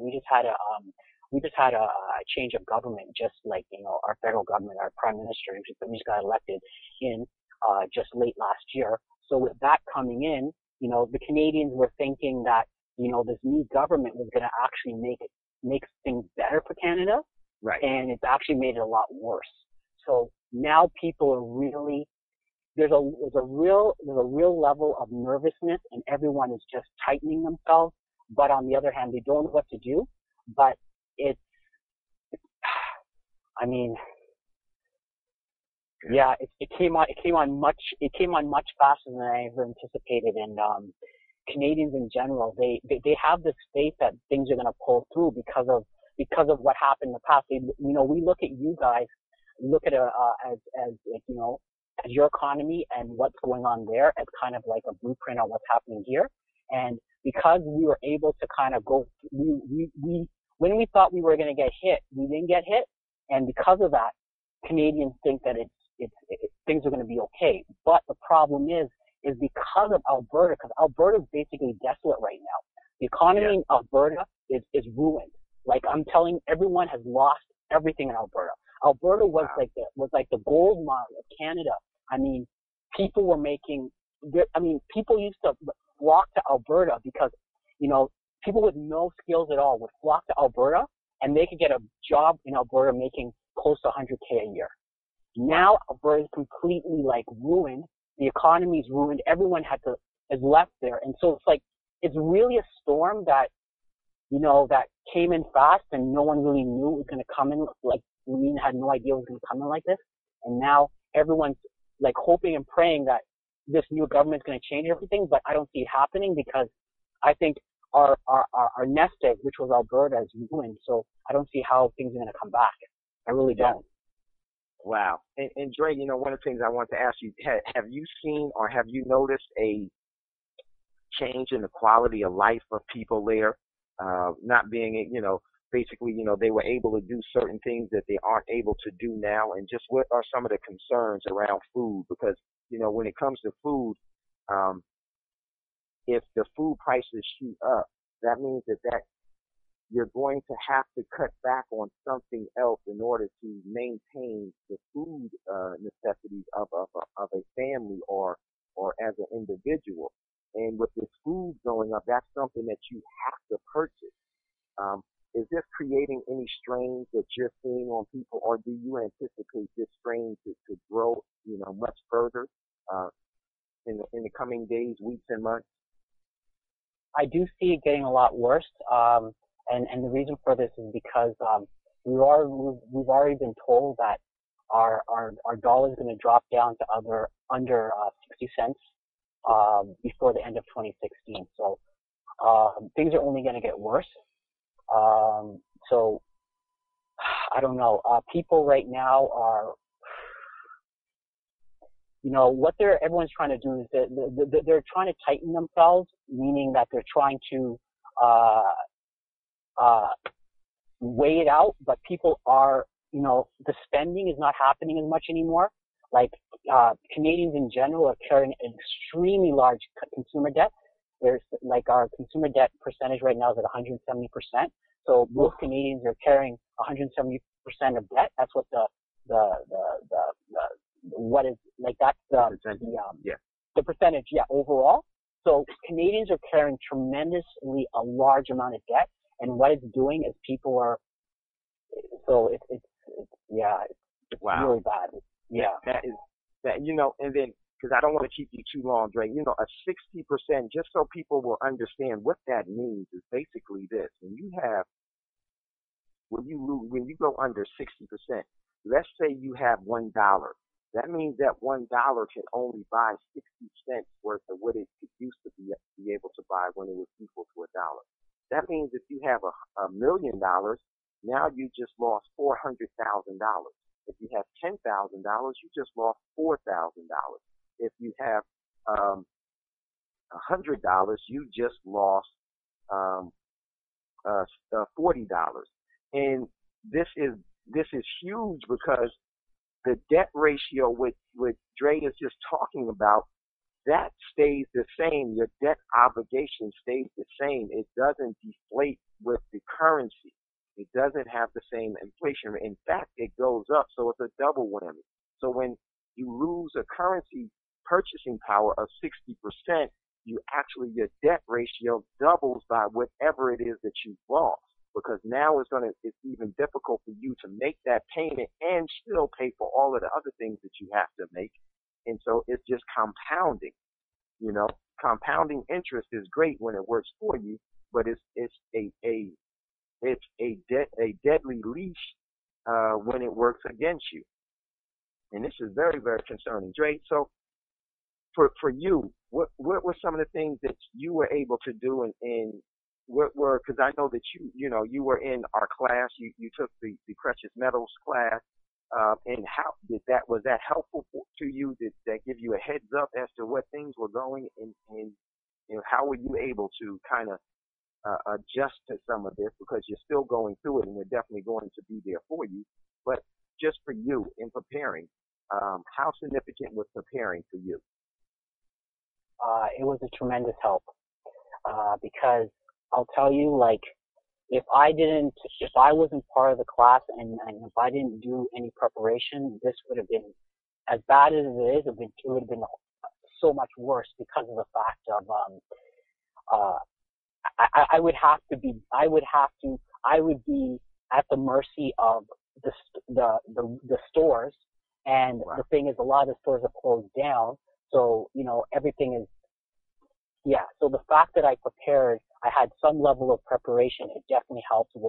a change of government, just like, you know, our federal government, our prime minister, we just got elected in just late last year. So with that coming in, you know, the Canadians were thinking that, you know, this new government was going to actually make things better for Canada, right? And it's actually made it a lot worse. So now people are really, there's a real level of nervousness, and everyone is just tightening themselves. But on the other hand, they don't know what to do. But it came on much faster than I ever anticipated, and Canadians in general, they have this faith that things are going to pull through because of what happened in the past. We look at you guys, look at as like, as your economy and what's going on there as kind of like a blueprint on what's happening here. And because we were able to kind of go, when we thought we were going to get hit, we didn't get hit. And because of that, Canadians think that things are going to be okay. But the problem is because of Alberta, because Alberta is basically desolate right now. The economy in Alberta is ruined. Like I'm telling everyone has lost everything in Alberta. Alberta was like the gold mine of Canada. I mean, people used to flock to Alberta because, people with no skills at all would flock to Alberta and they could get a job in Alberta making close to $100K a year. Now Alberta is completely like ruined. The economy is ruined. Everyone is left there. And so it's really a storm that, that came in fast and no one really knew it was going to come in. Like, we had no idea it was going to come in like this. And now everyone's like hoping and praying that this new government is going to change everything, but I don't see it happening because I think our nest egg, which was Alberta, is ruined. So I don't see how things are going to come back. I really don't. Wow. And Dre, one of the things I want to ask you, have you seen or have you noticed a change in the quality of life of people there? Not being, basically, they were able to do certain things that they aren't able to do now. And just what are some of the concerns around food? Because, when it comes to food, if the food prices shoot up, that means that you're going to have to cut back on something else in order to maintain the food necessities of a family or as an individual. And with this food going up, that's something that you have to purchase. Is this creating any strains that you're seeing on people, or do you anticipate this strain to grow, much further in the coming days, weeks, and months? I do see it getting a lot worse. And the reason for this is because we've already been told that our dollar is going to drop down to under 60 cents before the end of 2016. So things are only going to get worse. So I don't know. People right now are, what everyone's trying to do is they're trying to tighten themselves, meaning that they're trying to weigh it out, but people are, the spending is not happening as much anymore. Like, Canadians in general are carrying an extremely large consumer debt. There's like our consumer debt percentage right now is at 170%. So most Canadians are carrying 170% of debt. That's what what is like, that's the percentage, overall. So Canadians are carrying tremendously a large amount of debt. And what it's doing is people are, so it's really bad. Yeah. And then, because I don't want to keep you too long, Dre, a 60%, just so people will understand what that means, is basically this. When you go under 60%, let's say you have $1. That means that $1 can only buy 60 cents worth of what it used to be able to buy when it was equal to $1. That means if you have $1 million, now you just lost $400,000. If you have $10,000, you just lost $4,000. If you have $100, you just lost $40. And this is huge because the debt ratio, which Dre is just talking about, that stays the same. Your debt obligation stays the same. It doesn't deflate with the currency. It doesn't have the same inflation rate. In fact, it goes up, so it's a double whammy. So when you lose a currency purchasing power of 60%, your debt ratio doubles by whatever it is that you've lost. Because now it's even difficult for you to make that payment and still pay for all of the other things that you have to make. And so it's just compounding. Compounding interest is great when it works for you, but it's a deadly leash when it works against you. And this is very, very concerning. Dre, so for you, what were some of the things that you were able to do, and what were, because I know that you were in our class, you took the precious metals class, and how was that helpful to you? Did that give you a heads up as to what things were going, and how were you able to kind of adjust to some of this, because you're still going through it and we're definitely going to be there for you, but just for you in preparing, how significant was preparing for you? It was a tremendous help, because I'll tell you, like, if I wasn't part of the class and if I didn't do any preparation, this would have been, as bad as it is, it would have been so much worse, because of the fact of, I would be at the mercy of the stores, and Wow. the thing is, a lot of the stores are closed down, so everything is, so the fact that I prepared, I had some level of preparation, it definitely helped with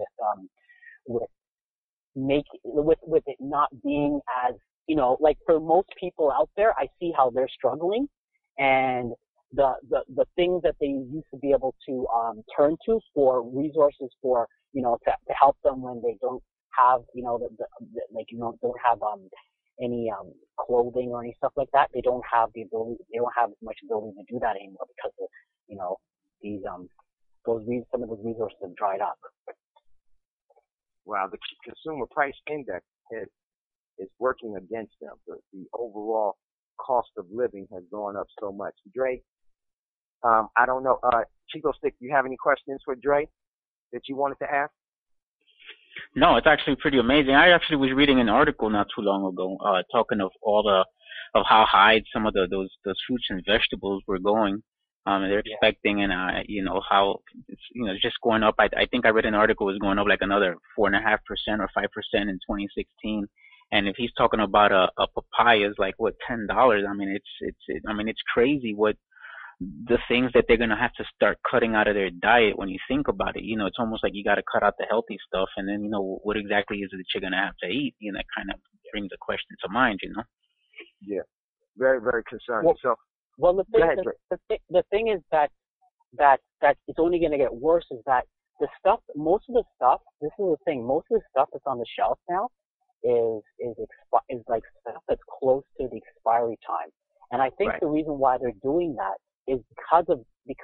it not being as, like, for most people out there, I see how they're struggling, and the things that they used to be able to turn to for resources for to help them when they don't have don't have any clothing or any stuff like that. They don't have the ability. They don't have much ability to do that anymore, because of these some of those resources have dried up. Wow, the consumer price index is working against them. The overall cost of living has gone up so much. Dre, I don't know. Chico Stick, do you have any questions for Dre that you wanted to ask? No, it's actually pretty amazing. I actually was reading an article not too long ago, talking of how high some of those fruits and vegetables were going. They're expecting, and how it's just going up. I think I read an article was going up like another 4.5% or 5% in 2016. And if he's talking about a papaya is like what, $10? I mean, it's crazy what the things that they're gonna have to start cutting out of their diet. When you think about it, it's almost like you got to cut out the healthy stuff, and then what exactly is it that you're gonna have to eat? That kind of brings a question to mind. Yeah, very, very concerning. Well, the thing is that it's only going to get worse. Is that most of the stuff. This is the thing. Most of the stuff that's on the shelf now is like stuff that's close to the expiry time. And I think the reason why they're doing that is because of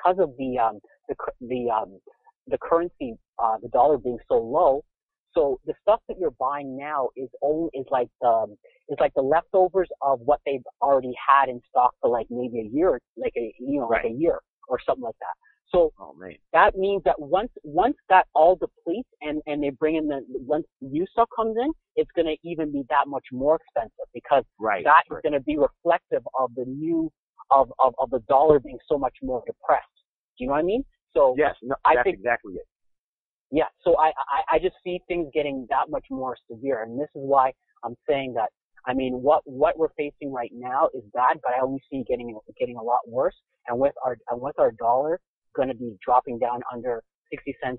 the currency, the dollar being so low. So the stuff that you're buying now is like the leftovers of what they've already had in stock for like maybe a year, like a year or something like that. So that means that once that all depletes and they bring in once new stuff comes in, it's going to even be that much more expensive, because that is going to be reflective of the of the dollar being so much more depressed. Do you know what I mean? So yes, that's exactly it. Yeah, so I just see things getting that much more severe, and this is why I'm saying that. I mean, what we're facing right now is bad, but I only see getting a lot worse. And with our dollar going to be dropping down under 60 cents,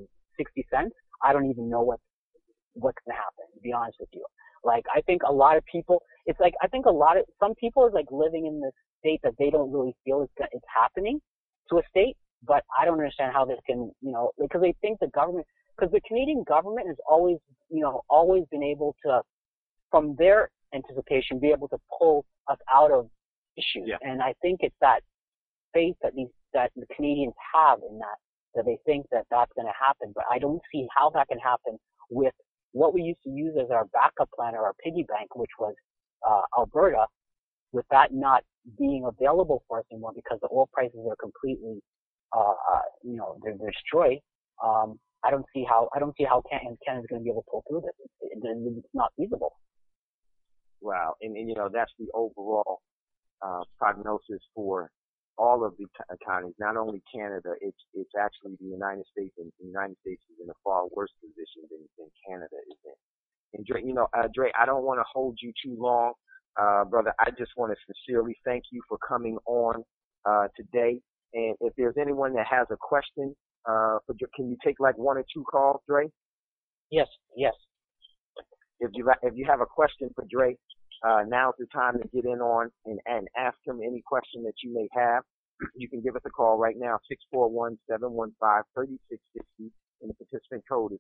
I don't even know what's going to happen, to be honest with you. Like, I think a lot of people, some people are like living in this state that they don't really feel it's happening to a state. But I don't understand how this can, because they think the Canadian government has always been able to, from their anticipation, be able to pull us out of issues. Yeah. And I think it's that faith that the Canadians have in that they think that that's going to happen. But I don't see how that can happen with what we used to use as our backup plan or our piggy bank, which was Alberta, with that not being available for us anymore because the oil prices are completely they're destroyed. I don't see how Canada's going to be able to pull through this. It's not feasible. Wow, and that's the overall prognosis for all of the economies, not only Canada. It's actually the United States, and the United States is in a far worse position than Canada is in. And Dre, I don't want to hold you too long, brother. I just want to sincerely thank you for coming on today. And if there's anyone that has a question, can you take like one or two calls, Dre? Yes. If you have a question for Dre, now's the time to get in on and ask him any question that you may have. You can give us a call right now, 641-715-3660, and the participant code is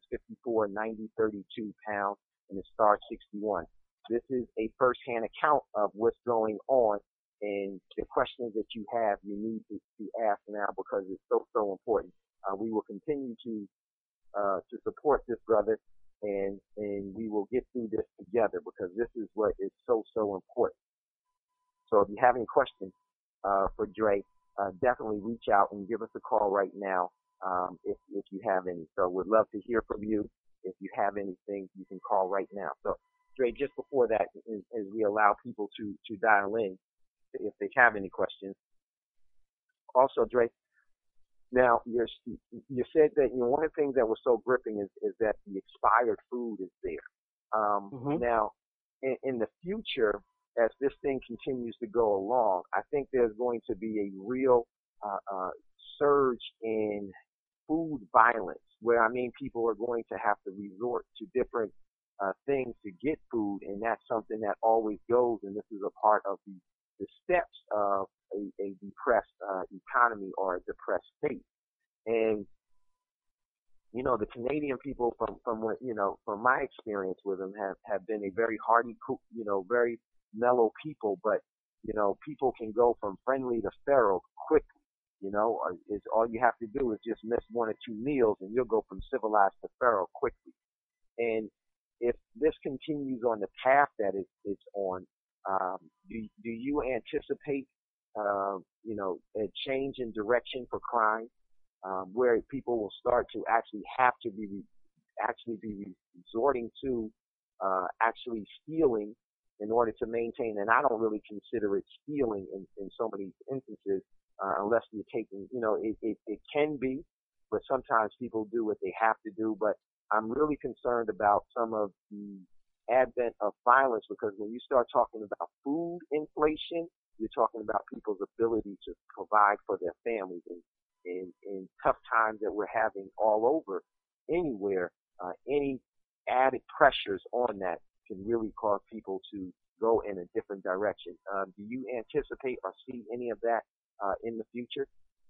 549032 # and it's star 61. This is a first-hand account of what's going on, and the questions that you have, you need to ask now because it's so important. We will continue to support this brother, and we will get through this together because this is what is so important. So if you have any questions for Dre, definitely reach out and give us a call right now if you have any. So we'd love to hear from you. If you have anything, you can call right now. So Dre, just before that, as we allow people to dial in if they have any questions. Also, Dre, now you said that one of the things that was so gripping is that the expired food is there. Now, in the future, as this thing continues to go along, I think there's going to be a real surge in food violence, where people are going to have to resort to different things to get food, and that's something that always goes, and this is a part of the steps of a depressed economy or a depressed state. And the Canadian people, from what from my experience with them, have been a very hardy, very mellow people, but people can go from friendly to feral quickly. Is all you have to do is just miss one or two meals, and you'll go from civilized to feral quickly. And if this continues on the path that it's on, do you anticipate a change in direction for crime, where people will start to actually have to be resorting to actually stealing in order to maintain? And I don't really consider it stealing in so many instances, unless you're taking, it can be, but sometimes people do what they have to do. But I'm really concerned about some of the advent of violence, because when you start talking about food inflation, you're talking about people's ability to provide for their families, and in tough times that we're having all over, anywhere, any added pressures on that can really cause people to go in a different direction. Do you anticipate or see any of that in the future?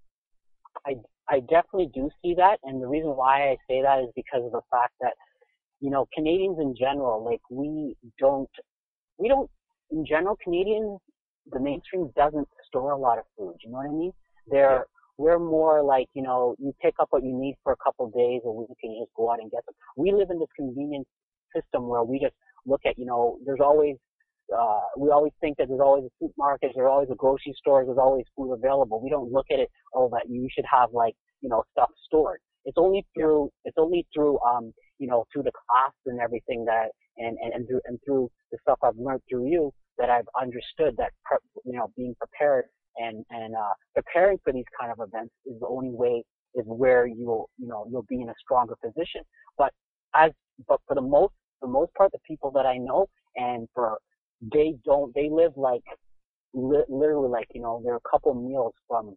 I definitely do see that, and the reason why I say that is because of the fact that Canadians in general, like we don't in general, Canadians, the mainstream doesn't store a lot of food. You know what I mean? We're more like, you pick up what you need for a couple of days, or we can just go out and get them. We live in this convenience system where we just look at, there's always, we always think that there's always a supermarket, there's always a grocery store, there's always food available. We don't look at it, that you should have stuff stored. It's only through, through the class and everything that, and through the stuff I've learned through you, that I've understood that, being prepared and preparing for these kind of events is the only way, is where you'll be in a stronger position. But for the most part, the people that I know, they live like, literally like, they're a couple meals from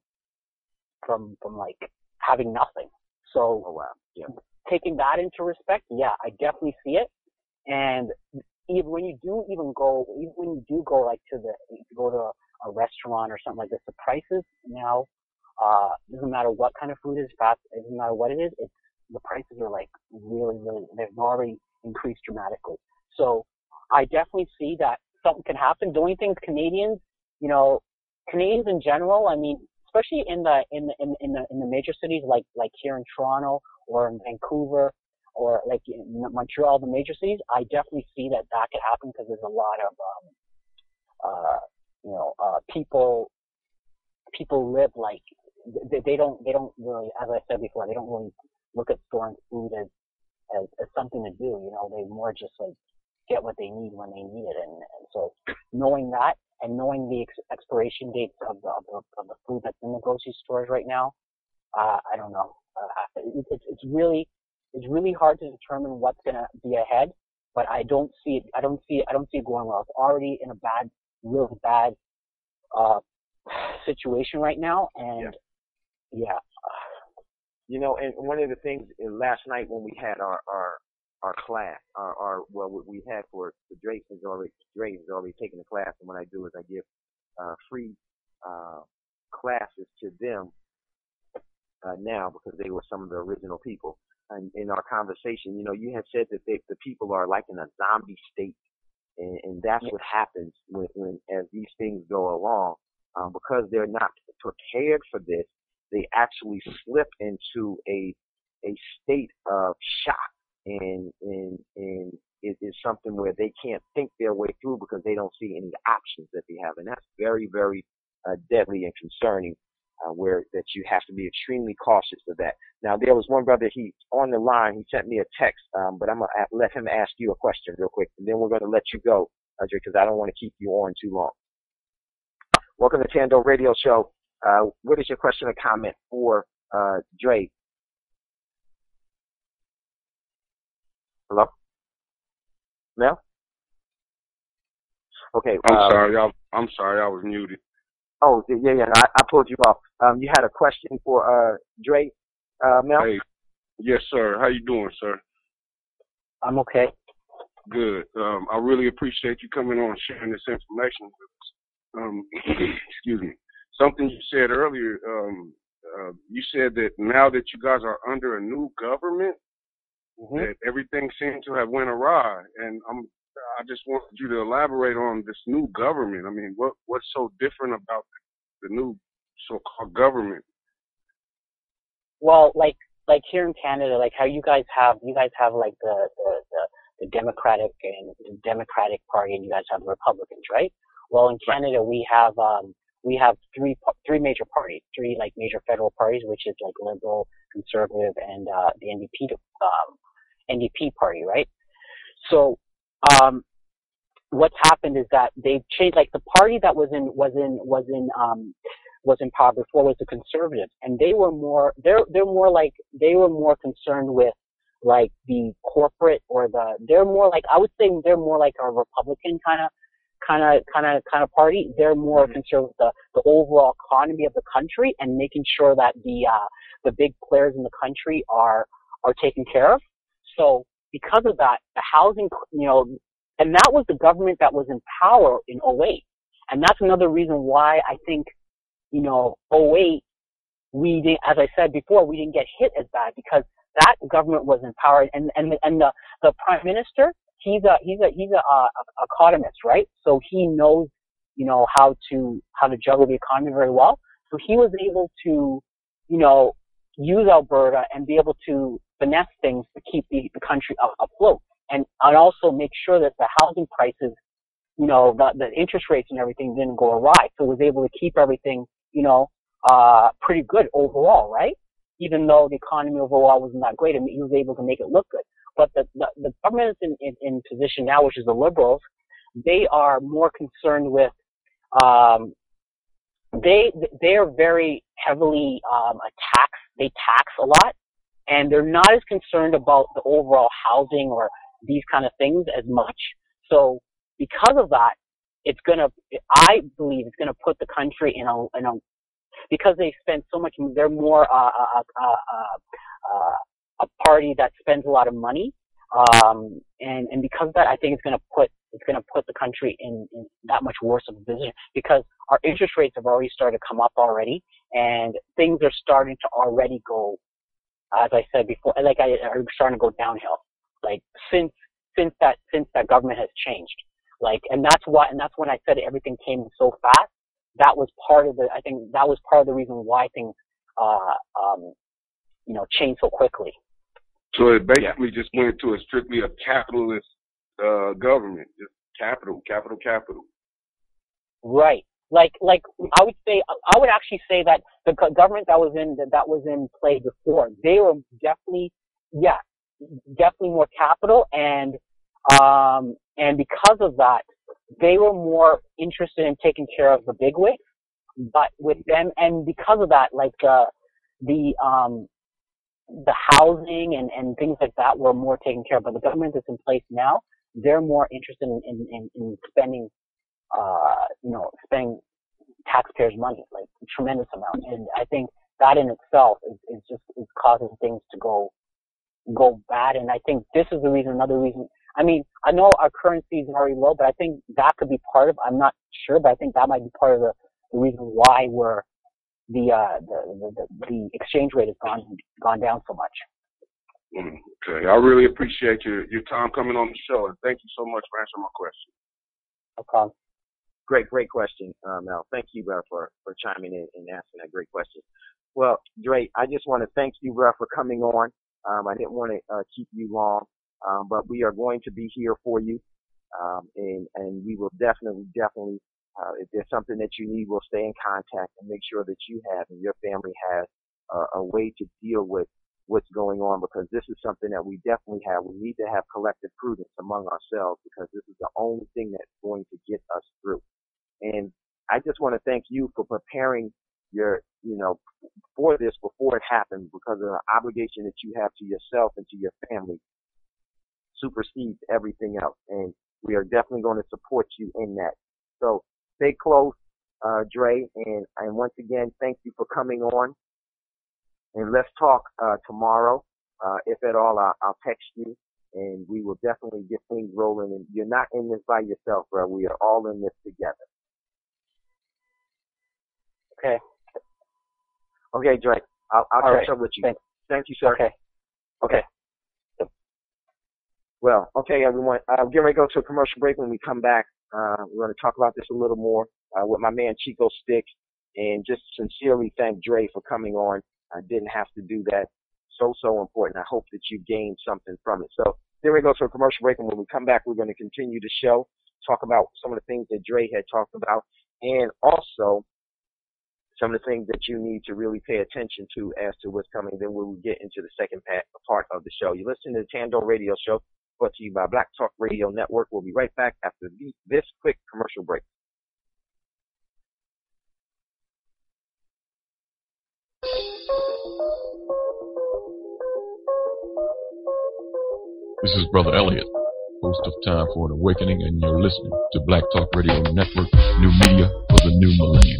like having nothing. So, taking that into respect, I definitely see it. And even when you do go like to a restaurant or something like this, the prices now, doesn't matter what kind of food it is, it doesn't matter what it is, the prices are like really, they've already increased dramatically. So I definitely see that something can happen. The only thing is Canadians in general, especially in the major cities like here in Toronto or in Vancouver or like in Montreal, the major cities, I definitely see that could happen, because there's a lot of people live like they don't really, as I said before, they don't really look at storing food as something to do. They more just like get what they need when they need it, and so knowing that and knowing the expiration dates of the food that's in the grocery stores right now, I don't know. It's really hard to determine what's gonna be ahead, but I don't see it going well. It's already in a real bad situation right now, and and one of the things last night when we had our our class, well, what we had for Dre has already taken the class, and what I do is I give free classes to them now because they were some of the original people. And in our conversation, you had said that the people are like in a zombie state, and that's what happens when as these things go along, because they're not prepared for this. They actually slip into a state of shock, and it is something where they can't think their way through because they don't see any options that they have, and that's very, very deadly and concerning. Where that you have to be extremely cautious of that. Now, there was one brother, he on the line, he sent me a text, but I'm going to let him ask you a question real quick, and then we're going to let you go, Dre, because I don't want to keep you on too long. Welcome to Tando Radio Show. What is your question or comment for Dre? Hello? Mel? Okay. I'm sorry, I was muted. Oh, yeah. I pulled you off. You had a question for Dre, Mel? Hey, yes, sir. How you doing, sir? I'm okay. Good. I really appreciate you coming on and sharing this information with us. Excuse me. Something you said earlier, you said that now that you guys are under a new government, that everything seemed to have went awry, and I just wanted you to elaborate on this new government. I mean, what's so different about the new so-called government? Well, like here in Canada, like how you guys have like the Democratic Party, and you guys have the Republicans, right? Well, in Canada we have three major parties, three like major federal parties, which is like Liberal, Conservative, and the NDP party, right? So what's happened is that they've changed. Like the party that was in power before was the Conservatives, and they were more concerned with like the corporate they're more like, I would say they're more like a Republican kind of party. They're more concerned with the overall economy of the country and making sure that the big players in the country are taken care of. So because of that, the housing, and that was the government that was in power in 2008. And that's another reason why I think, 2008, we didn't, as I said before, we didn't get hit as bad because that government was in power, and the prime minister, he's a economist, right? So he knows, how to juggle the economy very well. So he was able to, use Alberta and be able to finesse things to keep the country afloat, and also make sure that the housing prices, the interest rates and everything didn't go awry. So he was able to keep everything, pretty good overall, right? Even though the economy overall wasn't that great, he was able to make it look good. But the government in position now, which is the Liberals, they are more concerned with, they are very heavily they tax a lot, and they're not as concerned about the overall housing or these kind of things as much. So because of that, I believe it's gonna put the country in a because they spend so much. They're more a party that spends a lot of money, and because of that, I think it's gonna put the country in that much worse of a position, because our interest rates have already started to come up already, and things are starting to already go, as I said before, are starting to go downhill. Like since that government has changed, and that's when I said everything came so fast. That was part of the reason why things, changed so quickly. So it basically just went to strictly a capitalist government, just capital. Right. Like I would actually say that the government that was in play before, they were definitely more capital, and because of that, they were more interested in taking care of the bigwigs. But with them, and because of that, like the housing and things like that were more taken care of. But the government that's in place now, they're more interested in spending, spending taxpayers' money, like a tremendous amount. And I think that in itself is causing things to go go bad. And I think this is the reason, another reason. I mean, I know our currency is very low, but I think that could be part of, I'm not sure, but I think that might be part of the reason why the exchange rate has gone down so much. Okay. I really appreciate your time coming on the show, and thank you so much for answering my question. No problem. Great question, Mel. Thank you, bro, for chiming in and asking that great question. Well, Dre, I just want to thank you, bro, for coming on. I didn't want to keep you long, but we are going to be here for you, and we will definitely, if there's something that you need, we'll stay in contact and make sure that you have and your family has a way to deal with what's going on, because this is something that we definitely have. We need to have collective prudence among ourselves, because this is the only thing that's going to get us through. And I just want to thank you for preparing for this before it happened, because of the obligation that you have to yourself and to your family supersedes everything else. And we are definitely going to support you in that. So stay close, Dre. And once again, thank you for coming on. And let's talk tomorrow. If at all, I'll text you, and we will definitely get things rolling. And you're not in this by yourself, bro. We are all in this together. Okay. Okay, Dre. I'll catch up with you. Thank you, sir. Okay. Well, okay, everyone. I'm getting ready to go to a commercial break. When we come back, we're going to talk about this a little more with my man Chico Stick, and just sincerely thank Dre for coming on. I didn't have to do that. So important. I hope that you gained something from it. So then we go to a commercial break, and when we come back, we're going to continue the show, talk about some of the things that Dre had talked about, and also some of the things that you need to really pay attention to as to what's coming. Then we will get into the second part of the show. You're listening to the Tando Radio Show, brought to you by Black Talk Radio Network. We'll be right back after this quick commercial break. This is Brother Elliot, host of Time for an Awakening, and you're listening to Black Talk Radio Network, new media for the new millennium.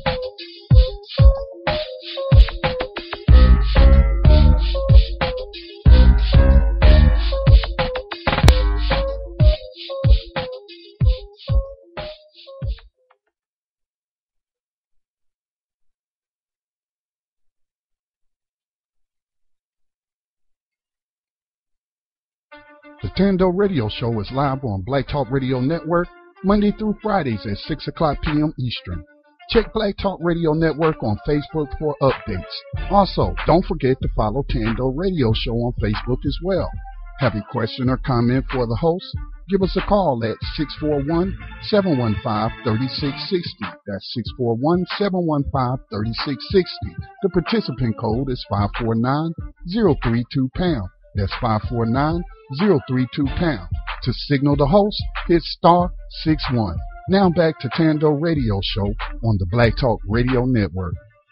The Tando Radio Show is live on Black Talk Radio Network Monday through Fridays at 6 o'clock p.m. Eastern. Check Black Talk Radio Network on Facebook for updates. Also, don't forget to follow Tando Radio Show on Facebook as well. Have a question or comment for the host? Give us a call at 641-715-3660. That's 641-715-3660. The participant code is 549-032#. That's 549-032#. To signal the host, hit *61. Now back to Tando Radio Show on the Black Talk Radio Network.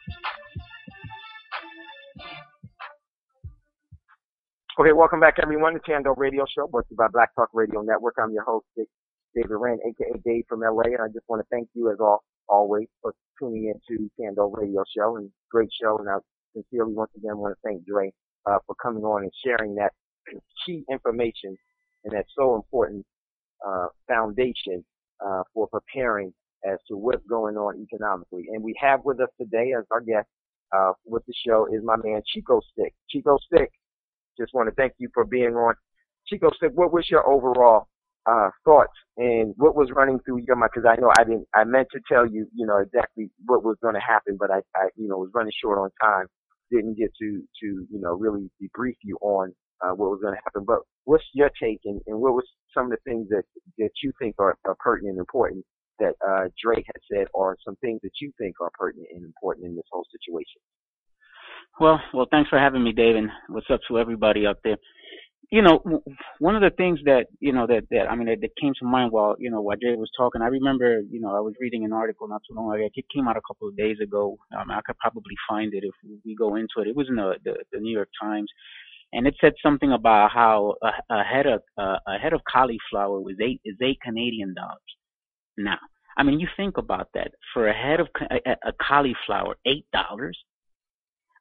Okay, welcome back, everyone, to Tando Radio Show, brought to you by Black Talk Radio Network. I'm your host, David Rand, a.k.a. Dave from L.A., and I just want to thank you, as always, for tuning into Tando Radio Show, and great show. And I sincerely, once again, want to thank Dre for coming on and sharing that key information and that so important foundation for preparing as to what's going on economically. And we have with us today as our guest with the show is my man Chico Stick. Chico Stick, just want to thank you for being on. Chico Stick, what was your overall thoughts and what was running through your mind? Because I know I meant to tell you, exactly what was going to happen, but I was running short on time. Didn't get to really debrief you on what was going to happen. But what's your take, and what was some of the things that you think are pertinent and important that Drake had said, or some things that you think are pertinent and important in this whole situation? Well, thanks for having me, Dave, and what's up to everybody out there. One of the things that came to mind while Jay was talking, I remember, I was reading an article not too long ago. It came out a couple of days ago. I could probably find it if we go into it. It was in the New York Times, and it said something about how a head of cauliflower is $8 Canadian. Now, you think about that. For a head of a cauliflower, $8.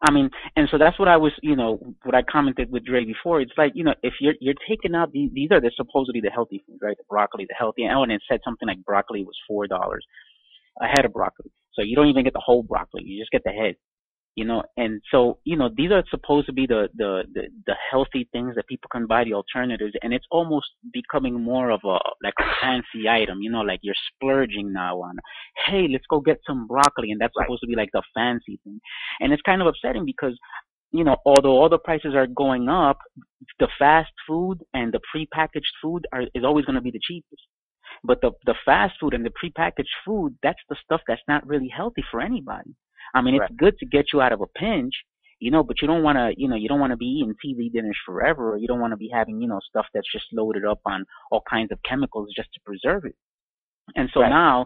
I mean, and so that's what I was, what I commented with Dre before. It's like, if you're taking out these are the supposedly the healthy foods, right? The broccoli, the healthy, and it said something like broccoli was $4 a head of broccoli. So you don't even get the whole broccoli; you just get the head. And so these are supposed to be the healthy things that people can buy, the alternatives, and it's almost becoming more of a like a fancy item. Like you're splurging now on, hey, let's go get some broccoli, and that's supposed to be like the fancy thing, and it's kind of upsetting because although all the prices are going up, the fast food and the prepackaged food is always going to be the cheapest. But the fast food and the prepackaged food, that's the stuff that's not really healthy for anybody. I mean, it's good to get you out of a pinch, but you don't want to, you don't want to be eating TV dinners forever, or you don't want to be having, stuff that's just loaded up on all kinds of chemicals just to preserve it. And so now,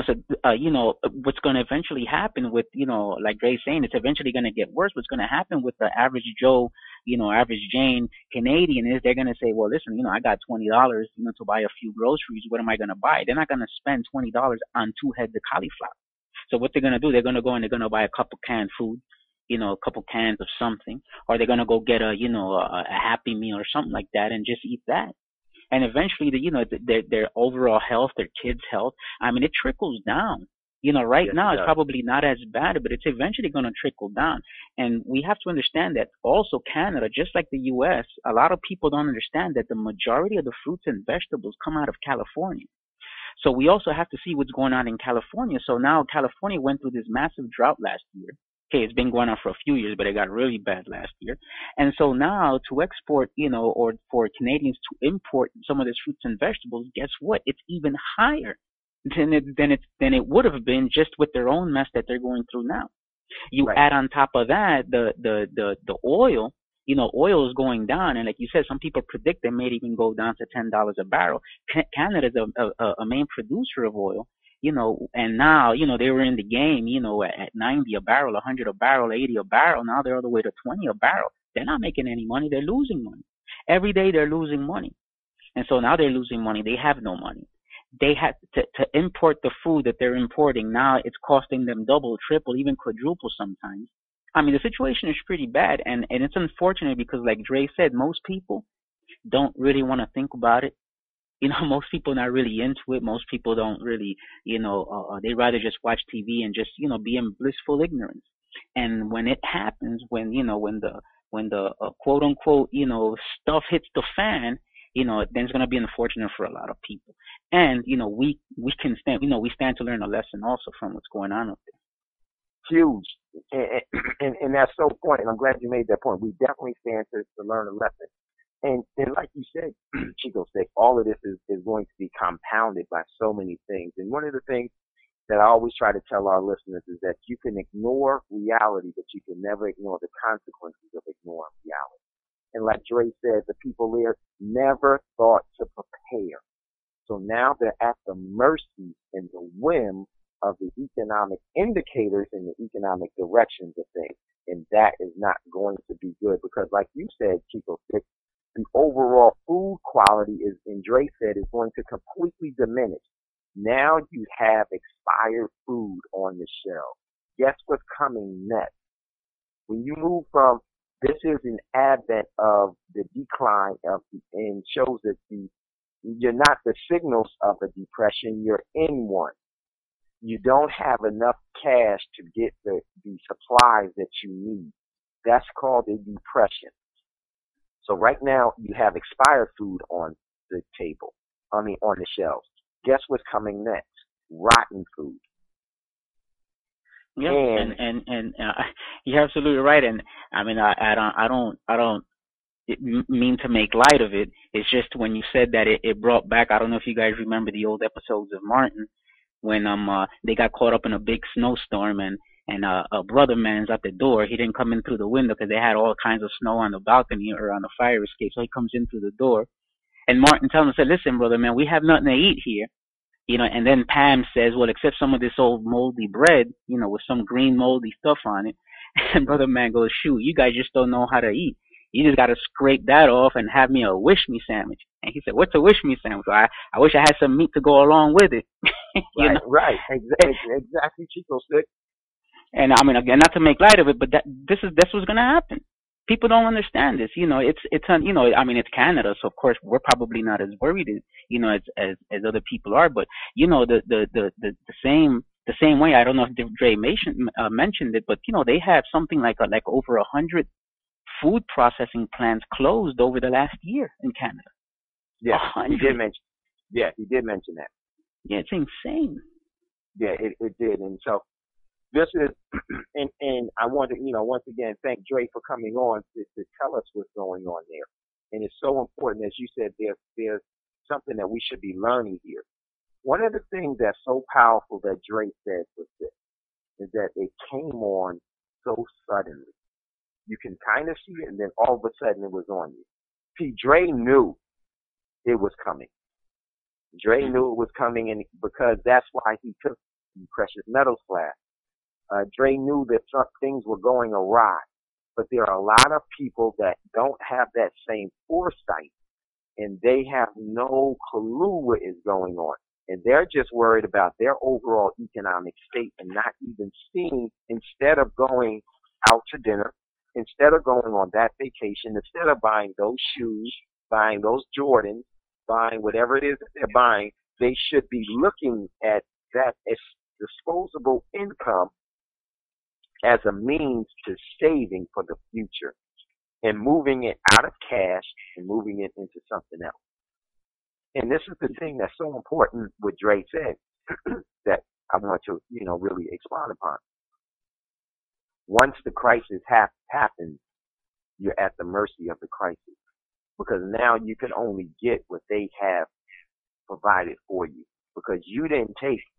what's going to eventually happen with, like Dre's saying, it's eventually going to get worse. What's going to happen with the average Joe, average Jane Canadian is they're going to say, well, listen, I got $20, to buy a few groceries. What am I going to buy? They're not going to spend $20 on 2 heads of cauliflower. So what they're going to do, they're going to go and they're going to buy a couple canned food, a couple cans of something, or they're going to go get a Happy Meal or something like that and just eat that. And eventually, their overall health, their kids' health, I mean, it trickles down. Right now it's probably not as bad, but it's eventually going to trickle down. And we have to understand that also Canada, just like the U.S., a lot of people don't understand that the majority of the fruits and vegetables come out of California. So we also have to see what's going on in California. So now California went through this massive drought last year. Okay, it's been going on for a few years, but it got really bad last year. And so now to export, or for Canadians to import some of these fruits and vegetables, guess what? It's even higher than it would have been just with their own mess that they're going through now. You add on top of that the oil. Oil is going down, and like you said, some people predict they may even go down to $10 a barrel. Canada is a main producer of oil, and now, they were in the game, at 90 a barrel, 100 a barrel, 80 a barrel. Now they're all the way to 20 a barrel. They're not making any money. They're losing money. Every day they're losing money. And so now they're losing money. They have no money. They had to import the food that they're importing. Now it's costing them double, triple, even quadruple sometimes. I mean, the situation is pretty bad, and it's unfortunate because, like Dre said, most people don't really want to think about it. Most people are not really into it. Most people don't really, they rather just watch TV and just, be in blissful ignorance. And when it happens, when the quote unquote, stuff hits the fan, then it's going to be unfortunate for a lot of people. And, we can stand, we stand to learn a lesson also from what's going on up there. Huge. And that's so point. And I'm glad you made that point. We definitely stand to learn a lesson. And like you said, Chico said, all of this is going to be compounded by so many things. And one of the things that I always try to tell our listeners is that you can ignore reality, but you can never ignore the consequences of ignoring reality. And like Dre said, the people there never thought to prepare. So now they're at the mercy and the whim of the economic indicators and the economic directions of things. And that is not going to be good because, like you said, Chico, the overall food quality is, and Dre said, is going to completely diminish. Now you have expired food on the shelf. Guess what's coming next? When you move from, this is an advent of the decline of, and shows that you're not the signals of a depression, you're in one. You don't have enough cash to get the supplies that you need. That's called a depression. So right now you have expired food on the table, on the shelves. Guess what's coming next? Rotten food. Yeah, and you're absolutely right. And I mean, I don't mean to make light of it. It's just when you said that, it brought back. I don't know if you guys remember the old episodes of Martin when they got caught up in a big snowstorm and a brother man's at the door. He didn't come in through the window because they had all kinds of snow on the balcony or on the fire escape. So he comes in through the door, and Martin tells him, said, "Listen, brother man, we have nothing to eat here." And then Pam says, "Well, except some of this old moldy bread, with some green moldy stuff on it." And brother man goes, "Shoot, you guys just don't know how to eat. You just got to scrape that off and have me a wish me sandwich." And he said, "What's a wish me sandwich?" I wish I had some meat to go along with it. Right. Exactly, Chico said. And I mean, again, not to make light of it, but that's what's going to happen. People don't understand this. I mean, it's Canada, so of course we're probably not as worried as other people are. But the same way. I don't know if Dre mentioned it, but they have something like over 100 food processing plants closed over the last year in Canada. Yeah, 100. he did mention. Yeah, he did mention that. Yeah, it's insane. Yeah, it did, and so this is, and I want to, once again thank Dre for coming on to tell us what's going on there. And it's so important, as you said, there's something that we should be learning here. One of the things that's so powerful that Dre said was this, is that it came on so suddenly. You can kind of see it, and then all of a sudden it was on you. See, Dre knew it was coming. Dre knew it was coming, and because that's why he took the precious metals class. Dre knew that some things were going awry, but there are a lot of people that don't have that same foresight, and they have no clue what is going on. And they're just worried about their overall economic state and not even seeing, instead of going out to dinner, instead of going on that vacation, instead of buying those shoes, buying those Jordans, buying whatever it is that they're buying, they should be looking at that as disposable income as a means to saving for the future and moving it out of cash and moving it into something else. And this is the thing that's so important, what Dre said, that I want to, really expound upon. Once the crisis happens, you're at the mercy of the crisis, because now you can only get what they have provided for you, because you didn't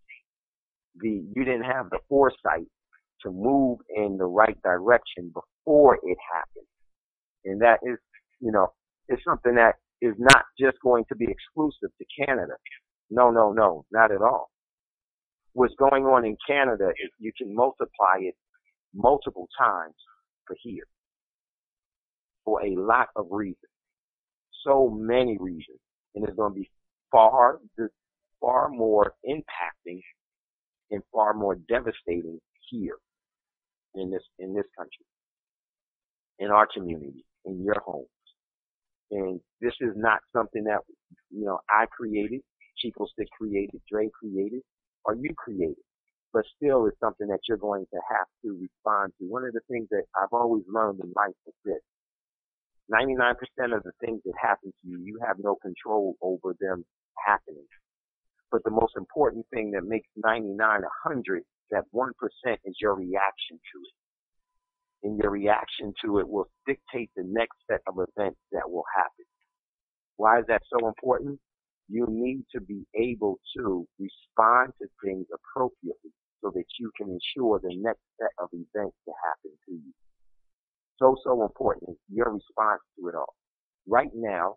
have the foresight to move in the right direction before it happened. And that is, it's something that is not just going to be exclusive to Canada. No, not at all. What's going on in Canada is you can multiply it multiple times for here for a lot of reasons. So many reasons. And it's going to be far more impacting and far more devastating here in this country, in our community, in your homes. And this is not something that, I created, Chico Stick created, Dre created, or you created. But still it's something that you're going to have to respond to. One of the things that I've always learned in life is this. 99% of the things that happen to you, you have no control over them happening. But the most important thing that makes 99 100, that 1% is your reaction to it. And your reaction to it will dictate the next set of events that will happen. Why is that so important? You need to be able to respond to things appropriately so that you can ensure the next set of events to happen to you. So important is your response to it all. Right now,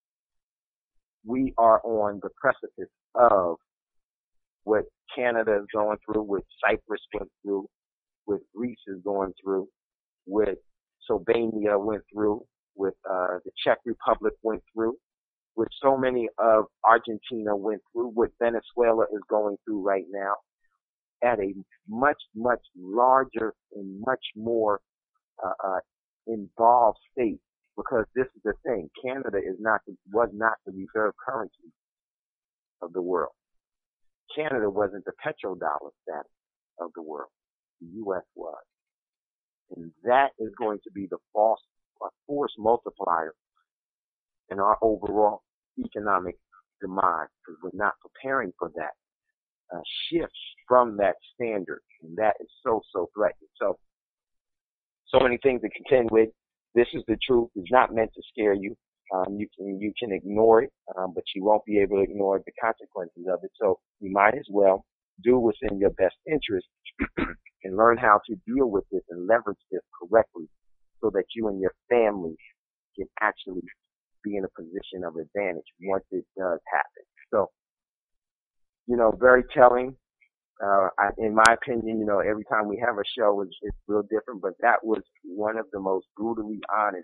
we are on the precipice of what Canada is going through, what Cyprus went through, what Greece is going through, what Slovenia went through, what the Czech Republic went through, what so many of Argentina went through, what Venezuela is going through right now, at a much, much larger and much more involved state. Because this is the thing, Canada was not the reserve currency of the world. Canada wasn't the petrodollar status of the world. The U.S. was. And that is going to be the force multiplier in our overall economic demise, because we're not preparing for that shift from that standard. And that is so threatening. So many things to contend with. This is the truth. It's not meant to scare you. You can ignore it, but you won't be able to ignore the consequences of it. So you might as well do what's in your best interest and learn how to deal with this and leverage this correctly so that you and your family can actually be in a position of advantage once it does happen. So, very telling. In my opinion, every time we have a show, it's real different, but that was one of the most brutally honest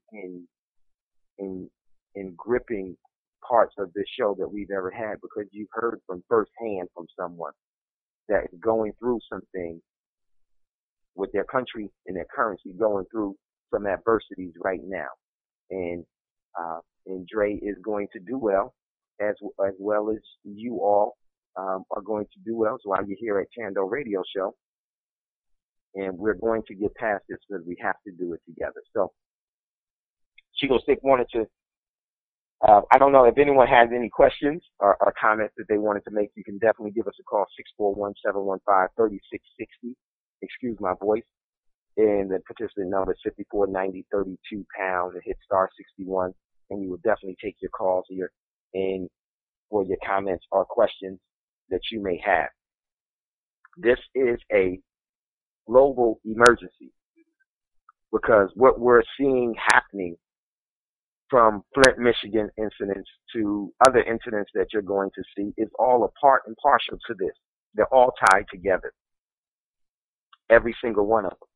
in gripping parts of this show that we've ever had, because you've heard from firsthand from someone that is going through some things with their country and their currency going through some adversities right now. And Dre is going to do well, as well as you all are going to do well. So while you're here at Chando Radio Show, and we're going to get past this because we have to do it together. So Chico Stick wanted to, I don't know if anyone has any questions or comments that they wanted to make. You can definitely give us a call, 641-715-3660. Excuse my voice. And the participant number is 5490-32 pound, and hit star 61. And we will definitely take your calls here and for your comments or questions that you may have. This is a global emergency because what we're seeing happening from Flint, Michigan incidents to other incidents that you're going to see is all a part and partial to this. They're all tied together. Every single one of them.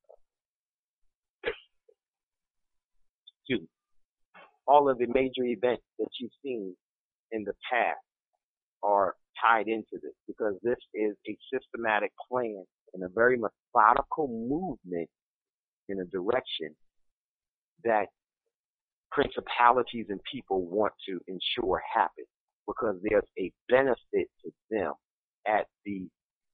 Excuse me. All of the major events that you've seen in the past are tied into this because this is a systematic plan and a very methodical movement in a direction that principalities and people want to ensure happen because there's a benefit to them at the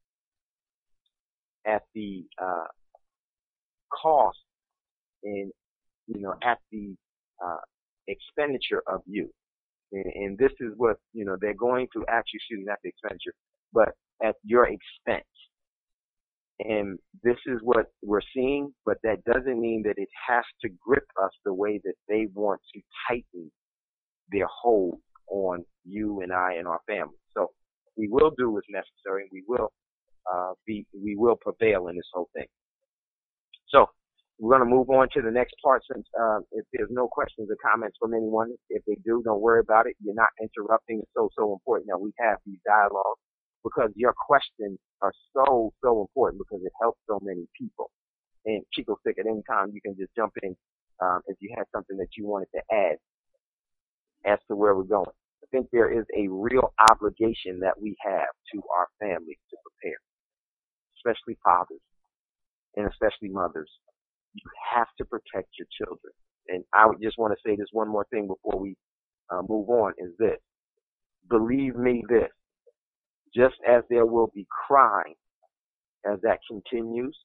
cost and at the expenditure of you. And this is what they're going to actually shoot at the expenditure, but at your expense. And this is what we're seeing, but that doesn't mean that it has to grip us the way that they want to tighten their hold on you and I and our family. So we will do what's necessary. We will prevail in this whole thing. So we're going to move on to the next part since if there's no questions or comments from anyone, if they do, don't worry about it. You're not interrupting. It's so important that we have these dialogues because your questions are so important because it helps so many people. And Chico Stick, at any time you can just jump in if you had something that you wanted to add as to where we're going. I think there is a real obligation that we have to our families to prepare, especially fathers and especially mothers. You have to protect your children. And I would just want to say this one more thing before we move on is this. Believe me this, just as there will be crime as that continues,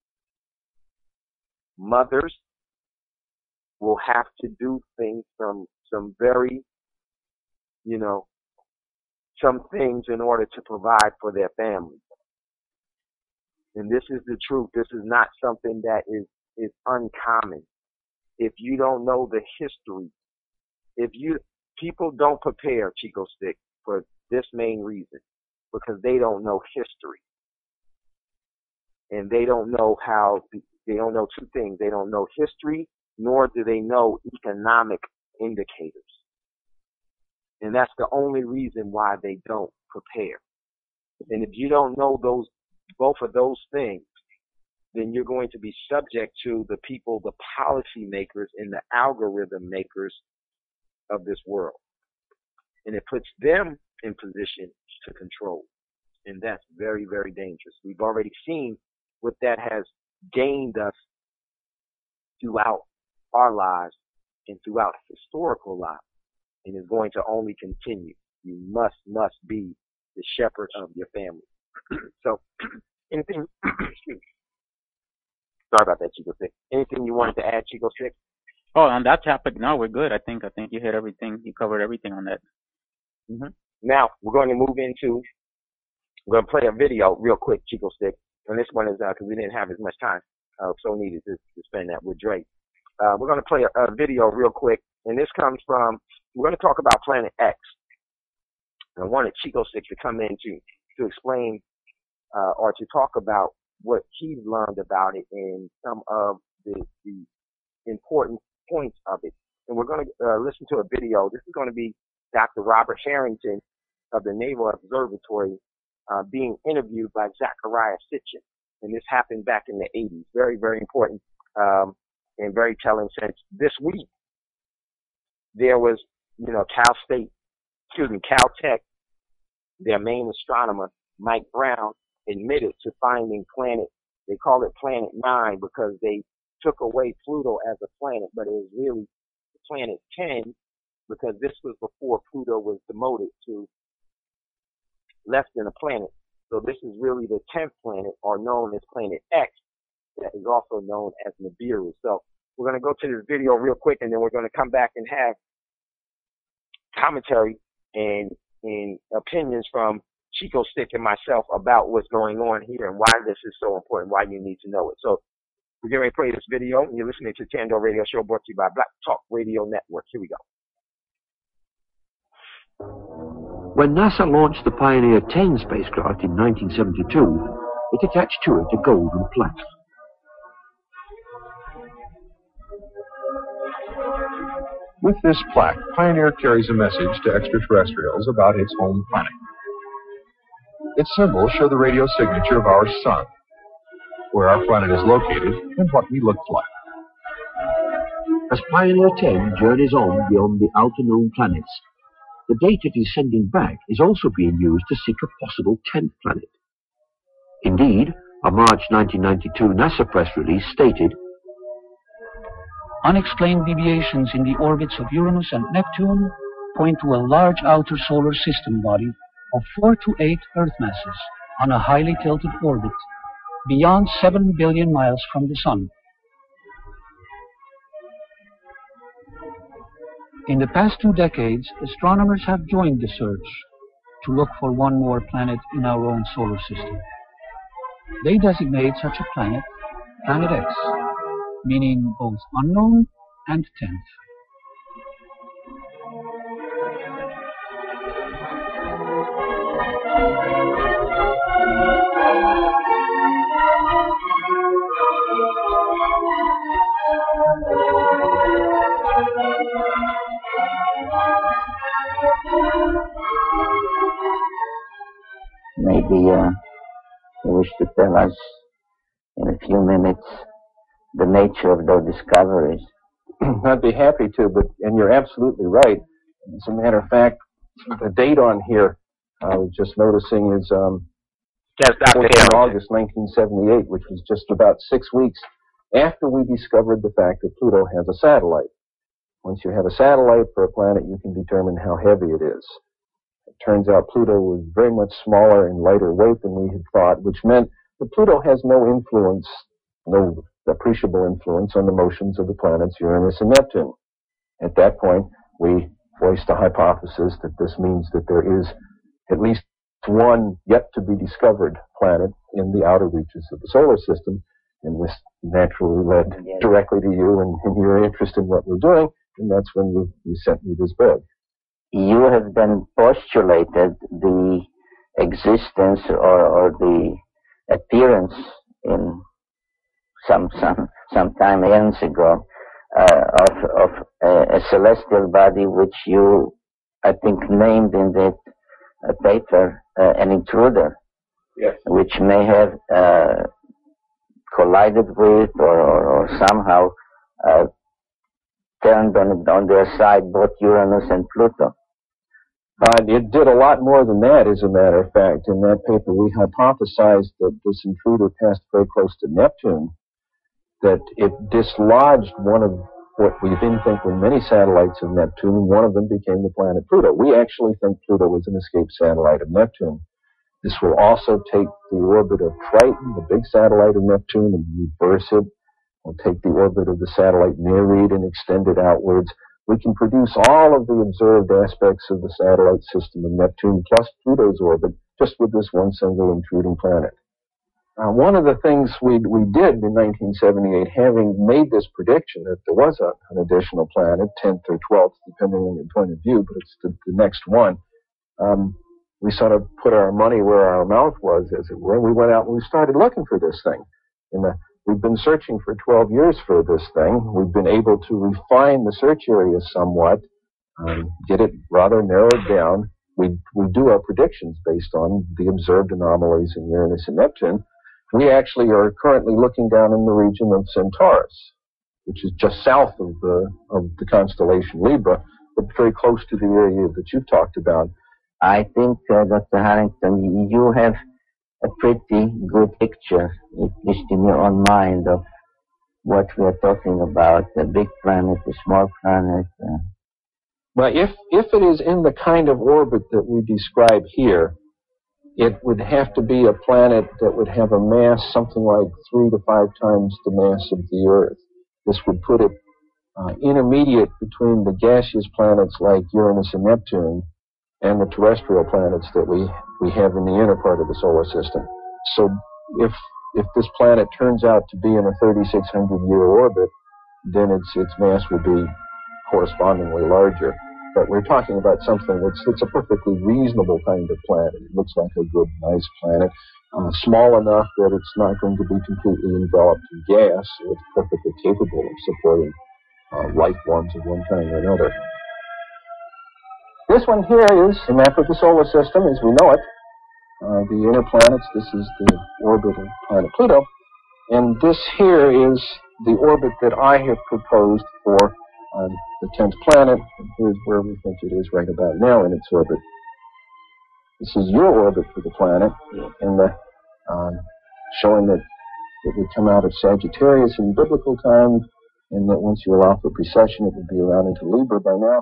mothers will have to do things from some very, some things in order to provide for their families. And this is the truth. This is not something that is uncommon. If you don't know the history, people don't prepare, Chico Stick, for this main reason, because they don't know history. And they don't know they don't know two things. They don't know history, nor do they know economic indicators. And that's the only reason why they don't prepare. And if you don't know both of those things, then you're going to be subject to the people, the policy makers and the algorithm makers of this world. And it puts them in position to control. And that's very, very dangerous. We've already seen what that has gained us throughout our lives and throughout historical lives. And is going to only continue. You must be the shepherd of your family. So, anything, excuse me. Sorry about that, Chico Stick. Anything you wanted to add, Chico Stick? Oh, on that topic, no, we're good. I think you hit everything. You covered everything on that. Mm-hmm. Now, we're going to play a video real quick, Chico Stick. And this one is, because we didn't have as much time, so needed to spend that with Drake. We're going to play a video real quick. And this comes from, we're going to talk about Planet X. And I wanted Chico Stick to come in to explain or to talk about what he's learned about it and some of the important points of it. And we're going to listen to a video. This is going to be Dr. Robert Harrington of the Naval Observatory being interviewed by Zachariah Sitchin. And this happened back in the 80s. Very, very important and very telling since this week there was, Caltech, their main astronomer, Mike Brown, admitted to finding planet They call it Planet 9 because they took away Pluto as a planet, but it was really Planet 10 because this was before Pluto was demoted to less than a planet. So this is really the 10th planet, or known as Planet X, that is also known as Nibiru. So we're going to go to this video real quick, and then we're going to come back and have commentary and opinions from Chico Stick and myself about what's going on here and why this is so important, why you need to know it. So we're getting ready to play this video, and you're listening to Tando Radio Show, brought to you by Black Talk Radio Network. Here we go. When NASA launched the Pioneer 10 spacecraft in 1972, it attached to it a golden plaque. With this plaque, Pioneer carries a message to extraterrestrials about its home planet. Its symbols show the radio signature of our sun, where our planet is located, and what we look like. As Pioneer 10 journeys on beyond the outer known planets, the data it is sending back is also being used to seek a possible 10th planet. Indeed, a March 1992 NASA press release stated, "Unexplained deviations in the orbits of Uranus and Neptune point to a large outer solar system body of 4 to 8 Earth masses on a highly tilted orbit beyond 7 billion miles from the Sun." In the past 2 decades, astronomers have joined the search to look for one more planet in our own solar system. They designate such a planet Planet X, meaning both unknown and 10th. Maybe you wish to tell us in a few minutes the nature of those discoveries. I'd be happy to, and you're absolutely right. As a matter of fact, the date on here, I was just noticing, is 14 August 1978, which was just about 6 weeks after we discovered the fact that Pluto has a satellite. Once you have a satellite for a planet, you can determine how heavy it is. It turns out Pluto was very much smaller and lighter weight than we had thought, which meant that Pluto has no influence, no appreciable influence on the motions of the planets Uranus and Neptune. At that point, we voiced a hypothesis that this means that there is at least one yet to be discovered planet in the outer reaches of the solar system, and this naturally led directly to you and your interest in what we're doing, and that's when you sent me this book. You have then postulated the existence or the appearance in some time years ago of a celestial body which you, I think, named in the paper an intruder, yes, which may have collided with or somehow turned on their side both Uranus and Pluto. It did a lot more than that, as a matter of fact. In that paper, we hypothesized that this intruder passed very close to Neptune, that it dislodged one of what we then think were many satellites of Neptune, and one of them became the planet Pluto. We actually think Pluto was an escaped satellite of Neptune. This will also take the orbit of Triton, the big satellite of Neptune, and reverse it. We'll take the orbit of the satellite Nereid and extend it outwards. We can produce all of the observed aspects of the satellite system of Neptune plus Pluto's orbit just with this one single intruding planet. One of the things we did in 1978, having made this prediction that there was an additional planet, 10th or 12th, depending on your point of view, but it's the next one, we sort of put our money where our mouth was, as it were, and we went out and we started looking for this thing. We've been searching for 12 years for this thing. We've been able to refine the search area somewhat, get it rather narrowed down. We do our predictions based on the observed anomalies in Uranus and Neptune. We actually are currently looking down in the region of Centaurus, which is just south of the constellation Libra, but very close to the area that you've talked about. I think, Dr. Harrington, you have a pretty good picture, at least in your own mind, of what we are talking about, a big planet, a small planet. Well, if it is in the kind of orbit that we describe here, it would have to be a planet that would have a mass something like 3 to 5 times the mass of the Earth. This would put it intermediate between the gaseous planets like Uranus and Neptune and the terrestrial planets that we have in the inner part of the solar system. So if this planet turns out to be in a 3,600-year orbit, then its mass would be correspondingly larger. But we're talking about something that's a perfectly reasonable kind of planet. It looks like a good, nice planet, small enough that it's not going to be completely enveloped in gas. It's perfectly capable of supporting life forms of one kind or another. This one here is a map of the solar system as we know it. The inner planets, this is the orbit of planet Pluto. And this here is the orbit that I have proposed for the 10th planet. And here's where we think it is right about now in its orbit. This is your orbit for the planet, and showing that it would come out of Sagittarius in biblical time, and that once you allow for precession, it would be around into Libra by now.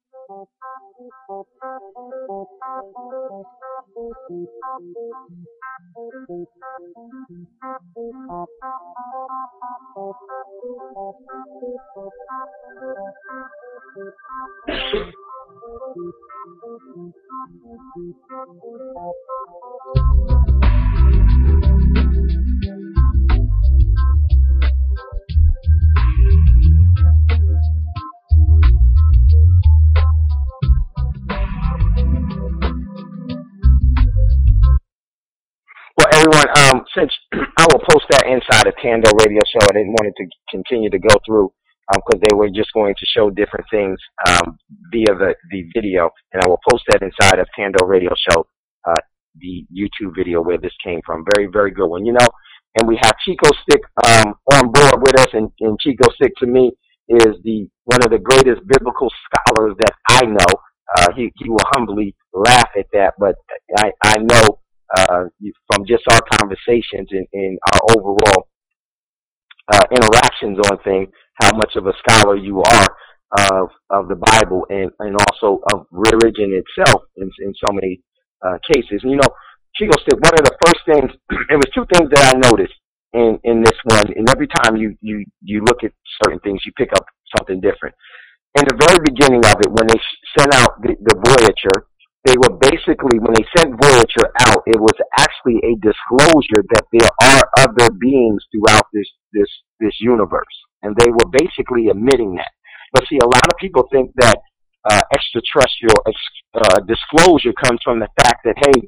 Well, everyone, since I will post that inside of Tando Radio Show, I didn't want it to continue to go through because they were just going to show different things via the video, and I will post that inside of Tando Radio Show, the YouTube video where this came from. Very, very good one, you know. And we have Chico Stick on board with us, and Chico Stick to me is one of the greatest biblical scholars that I know. He will humbly laugh at that, but I know from just our conversations and our overall interactions on things, how much of a scholar you are of the Bible and also of religion itself in so many cases. And, you know, Chico Stick, one of the first things, it was two things that I noticed in this one, and every time you look at certain things, you pick up something different. In the very beginning of it, when they sent out the Voyager, they were basically, when they sent Voyager out, it was actually a disclosure that there are other beings throughout this universe. And they were basically admitting that. But see, a lot of people think that extraterrestrial disclosure comes from the fact that, hey,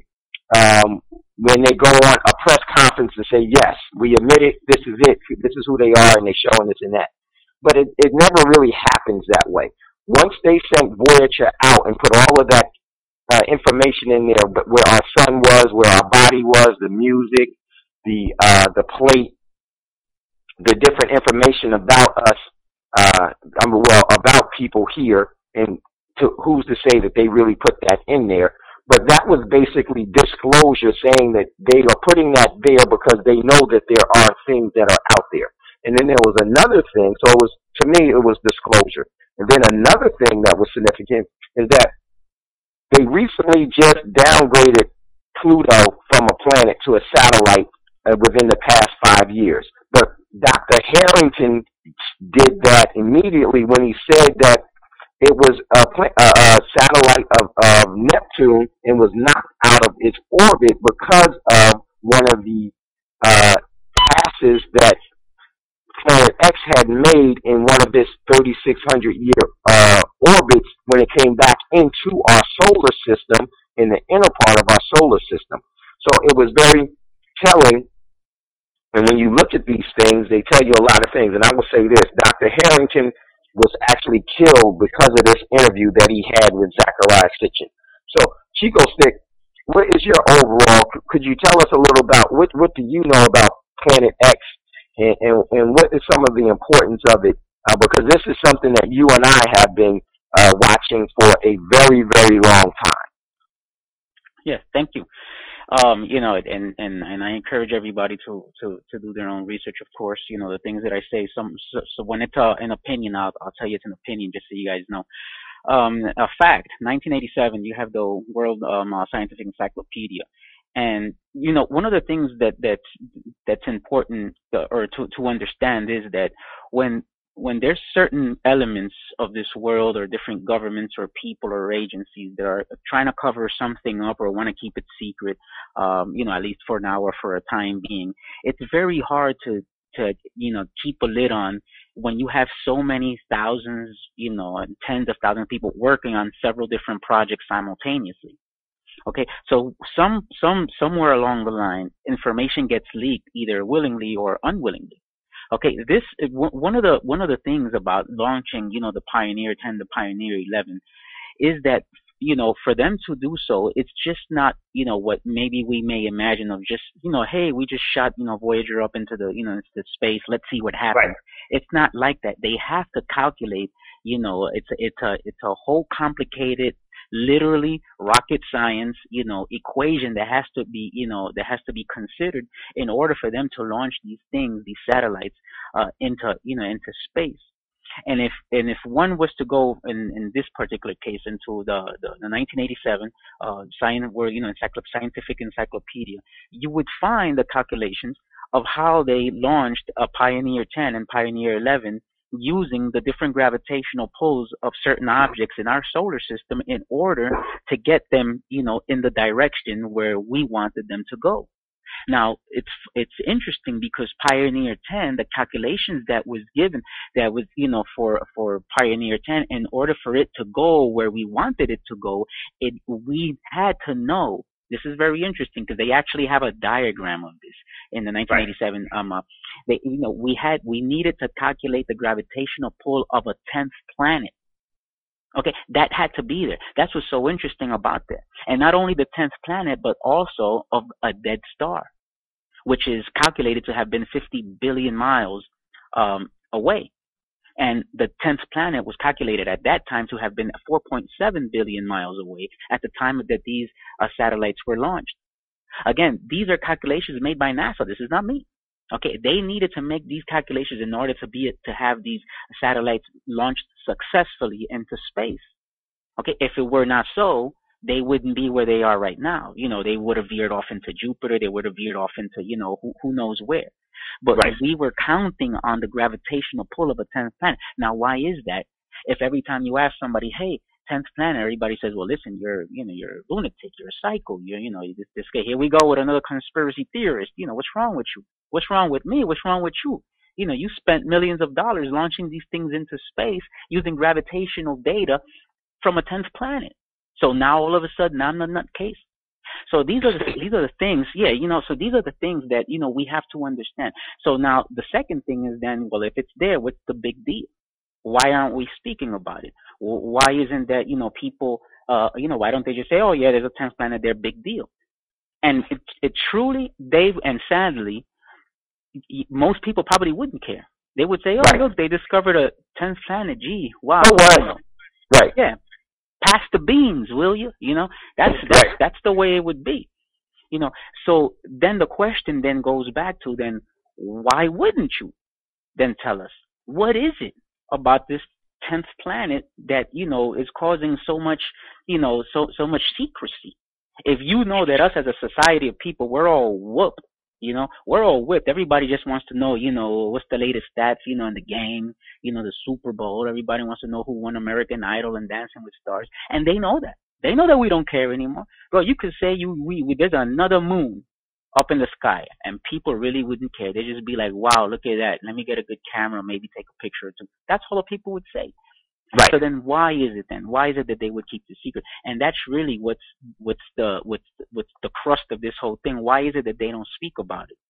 when they go on a press conference and say, yes, we admit it, this is who they are, and they're showing this and that. But it never really happens that way. Once they sent Voyager out and put all of that information in there, but where our sun was, where our body was, the music, the plate, the different information about us, about people here, and who's to say that they really put that in there? But that was basically disclosure, saying that they are putting that there because they know that there are things that are out there. And then there was another thing, so it was, to me, it was disclosure. And then another thing that was significant is that they recently just downgraded Pluto from a planet to a satellite within the past 5 years. But Dr. Harrington did that immediately when he said that it was a satellite of Neptune and was knocked out of its orbit because of one of the passes that Planet X had made in one of its 3,600-year orbits when it came back into our solar system, in the inner part of our solar system. So it was very telling. And when you look at these things, they tell you a lot of things. And I will say this, Dr. Harrington was actually killed because of this interview that he had with Zecharia Sitchin. So, Chico Stick, what is your overall, could you tell us a little about, what do you know about Planet X, and what is some of the importance of it? Because this is something that you and I have been watching for a very, very long time. Yes, thank you. You know, and I encourage everybody to do their own research. Of course, you know, the things that I say. So when it's an opinion, I'll tell you it's an opinion, just so you guys know. A fact, 1987, you have the World Scientific Encyclopedia, and you know, one of the things that's important or to understand is that when there's certain elements of this world or different governments or people or agencies that are trying to cover something up or want to keep it secret, you know, at least for now or for a time being, it's very hard to you know, keep a lid on when you have so many thousands, you know, and tens of thousands of people working on several different projects simultaneously. Okay, so somewhere along the line, information gets leaked either willingly or unwillingly. Okay, this one of the things about launching, you know, the Pioneer 10, the Pioneer 11, is that, you know, for them to do so, it's just not, you know, what maybe we may imagine of just, you know, hey, we just shot, you know, Voyager up into the, you know, into the space, let's see what happens. Right. It's not like that. They have to calculate, you know, it's a whole complicated, literally rocket science, you know, equation that has to be, you know, that has to be considered in order for them to launch these things, these satellites, into, you know, into space. And if one was to go in this particular case into the 1987 scientific encyclopedia, you would find the calculations of how they launched a Pioneer 10 and Pioneer 11 using the different gravitational pulls of certain objects in our solar system in order to get them, you know, in the direction where we wanted them to go. Now, it's interesting because Pioneer 10, the calculations that was given, that was, you know, for Pioneer 10, in order for it to go where we wanted it to go, we had to know. This is very interesting because they actually have a diagram of this in the 1987. Right. You know, we needed to calculate the gravitational pull of a 10th planet. Okay, that had to be there. That's what's so interesting about that. And not only the 10th planet, but also of a dead star, which is calculated to have been 50 billion miles away. And the 10th planet was calculated at that time to have been 4.7 billion miles away at the time that these satellites were launched. Again, these are calculations made by NASA. This is not me. Okay, they needed to make these calculations in order to have these satellites launched successfully into space. Okay, if it were not so, they wouldn't be where they are right now. You know, they would have veered off into Jupiter. They would have veered off into, you know, who knows where. But right. We were counting on the gravitational pull of a 10th planet. Now, why is that? If every time you ask somebody, hey, 10th planet, everybody says, well, listen, you're a lunatic, you're a psycho, this guy, here we go with another conspiracy theorist. You know, what's wrong with you? What's wrong with me? What's wrong with you? You know, you spent millions of dollars launching these things into space using gravitational data from a 10th planet. So now all of a sudden I'm a nutcase. So these are the things, yeah, you know, so these are the things that, you know, we have to understand. So now the second thing is then, well, if it's there, what's the big deal? Why aren't we speaking about it? Why isn't that, you know, people, you know, why don't they just say, oh, yeah, there's a 10th planet there, big deal? And it truly, Dave, and sadly, most people probably wouldn't care. They would say, oh, right. Look, they discovered a 10th planet. Gee, wow. Oh, wow. You know. Right. Yeah. Pass the beans, will you? You know, that's the way it would be. You know, so then the question then goes back to then, why wouldn't you then tell us? What is it about this 10th planet that, you know, is causing so much, you know, so much secrecy? If you know that us as a society of people, we're all whooped, you know, we're all whipped. Everybody just wants to know, you know, what's the latest stats, you know, in the game, you know, the Super Bowl. Everybody wants to know who won American Idol and Dancing with Stars. And they know that. They know that we don't care anymore. Bro, you could say there's another moon up in the sky, and people really wouldn't care. They'd just be like, wow, look at that. Let me get a good camera, maybe take a picture or two. That's all the people would say. Right. So then why is it then? Why is it that they would keep the secret? And that's really what's the crust of this whole thing. Why is it that they don't speak about it?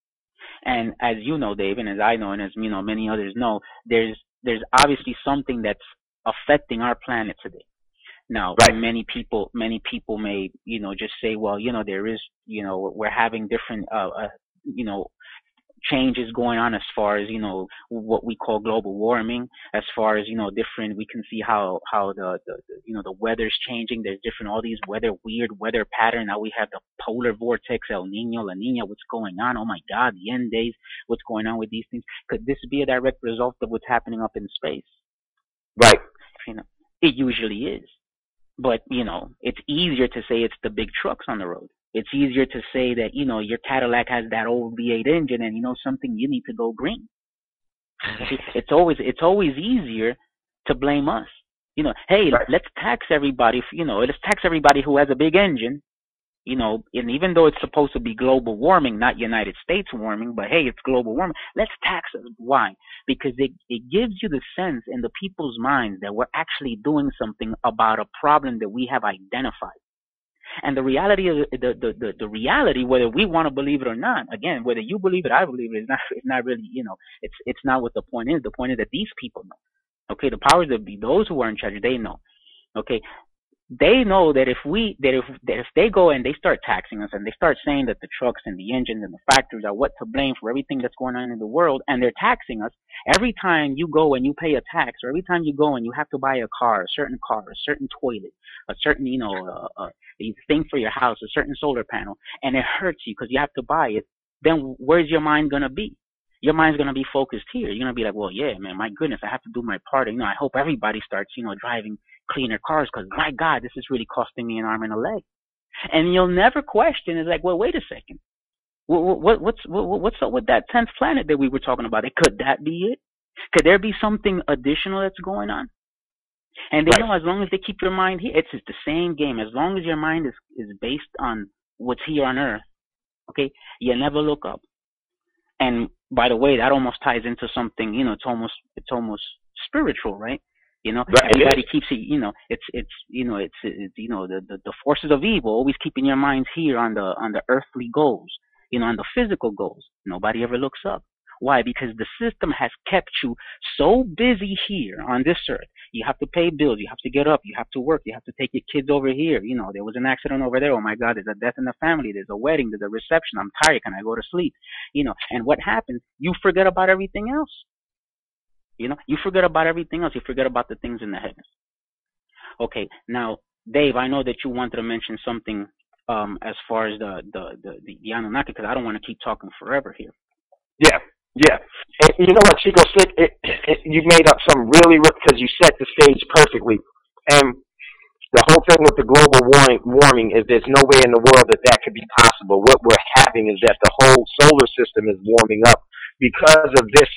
And as you know, Dave, and as I know, and as, you know, many others know, there's obviously something that's affecting our planet today. Now, right. many people may, you know, just say, well, you know, there is, you know, we're having different, you know, changes going on as far as, what we call global warming, as far as, different, we can see how the weather's changing. There's different, all these weird weather pattern. Now we have the polar vortex, El Nino, La Nina, what's going on? Oh my God, the end days, what's going on with these things? Could this be a direct result of what's happening up in space? Right. It usually is. But, it's easier to say it's the big trucks on the road. It's easier to say that, your Cadillac has that old V8 engine and something, you need to go green. It's always easier to blame us. Hey, right. let's tax everybody, let's tax everybody who has a big engine, and even though it's supposed to be global warming, not United States warming, but hey, it's global warming, let's tax us. Why? Because it gives you the sense in the people's minds that we're actually doing something about a problem that we have identified. And the reality of the reality, whether we want to believe it or not, again, whether you believe it, I believe it, it's not really, it's not what the point is. The point is that these people know. Okay, the powers that be, those who are in charge, they know. Okay, they know that if they go and they start taxing us and they start saying that the trucks and the engines and the factories are what to blame for everything that's going on in the world, and they're taxing us every time you go and you pay a tax, or every time you go and you have to buy a certain toilet, a certain thing for your house, a certain solar panel, and it hurts you because you have to buy it, then where's your mind going to be? Your mind's going to be focused here. You're going to be like, well, yeah, man, my goodness, I have to do my part. I hope everybody starts, driving cleaner cars because, my God, this is really costing me an arm and a leg. And you'll never question. It's like, well, wait a second. What's up with that 10th planet that we were talking about? Could that be it? Could there be something additional that's going on? And they know as long as they keep your mind here, it's the same game. As long as your mind is based on what's here on Earth, okay, you never look up. And by the way, that almost ties into something, it's almost spiritual, right? Everybody keeps it, it's the forces of evil always keeping your minds here on the earthly goals, on the physical goals. Nobody ever looks up. Why? Because the system has kept you so busy here on this earth. You have to pay bills. You have to get up. You have to work. You have to take your kids over here. There was an accident over there. Oh my God, there's a death in the family. There's a wedding. There's a reception. I'm tired. Can I go to sleep? And what happens? You forget about everything else. You forget about everything else. You forget about the things in the heavens. Okay, now, Dave, I know that you wanted to mention something as far as the Anunnaki, because I don't want to keep talking forever here. Yeah. And you know what, Chico Slick, you made up some really, because you set the stage perfectly. And the whole thing with the global warming is there's no way in the world that could be possible. What we're having is that the whole solar system is warming up because of this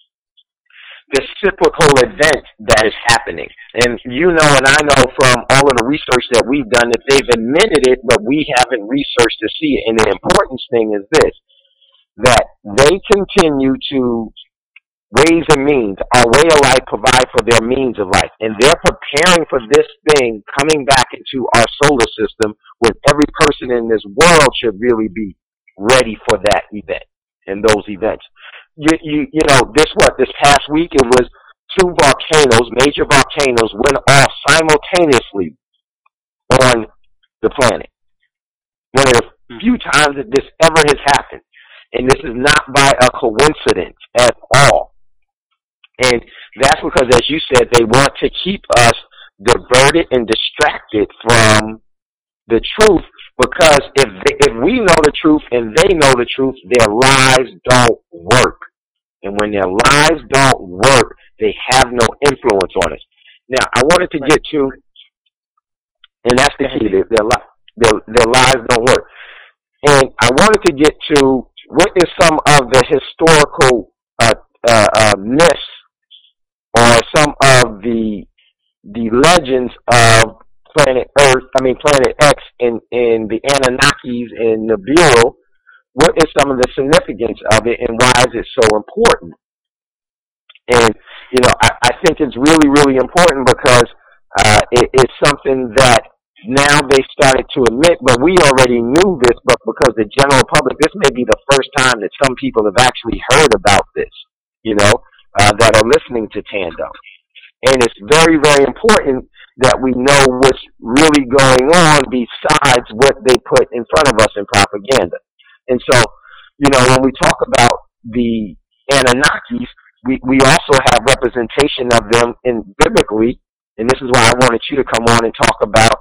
cyclical event that is happening. And and I know from all of the research that we've done that they've admitted it, but we haven't researched to see it. And the important thing is this, that they continue to ways and means, our way of life, provide for their means of life. And they're preparing for this thing coming back into our solar system when every person in this world should really be ready for that event and those events. This past week it was 2 volcanoes, major volcanoes, went off simultaneously on the planet. One of the few times that this ever has happened. And this is not by a coincidence at all. And that's because, as you said, they want to keep us diverted and distracted from the truth, because if we know the truth and they know the truth, their lives don't work. And when their lives don't work, they have no influence on us. Now, I wanted to get to, and that's the key, their lives don't work. And I wanted to get to what is some of the historical myths or some of the legends of planet X and the Anunnakis and Nibiru. What is some of the significance of it, and why is it so important? And I think it's really, really important because it's something that now they started to admit, but we already knew this, but because the general public, this may be the first time that some people have actually heard about this, that are listening to Tando. And it's very, very important that we know what's really going on besides what they put in front of us in propaganda. And so, when we talk about the Anunnakis, we also have representation of them in biblically, and this is why I wanted you to come on and talk about,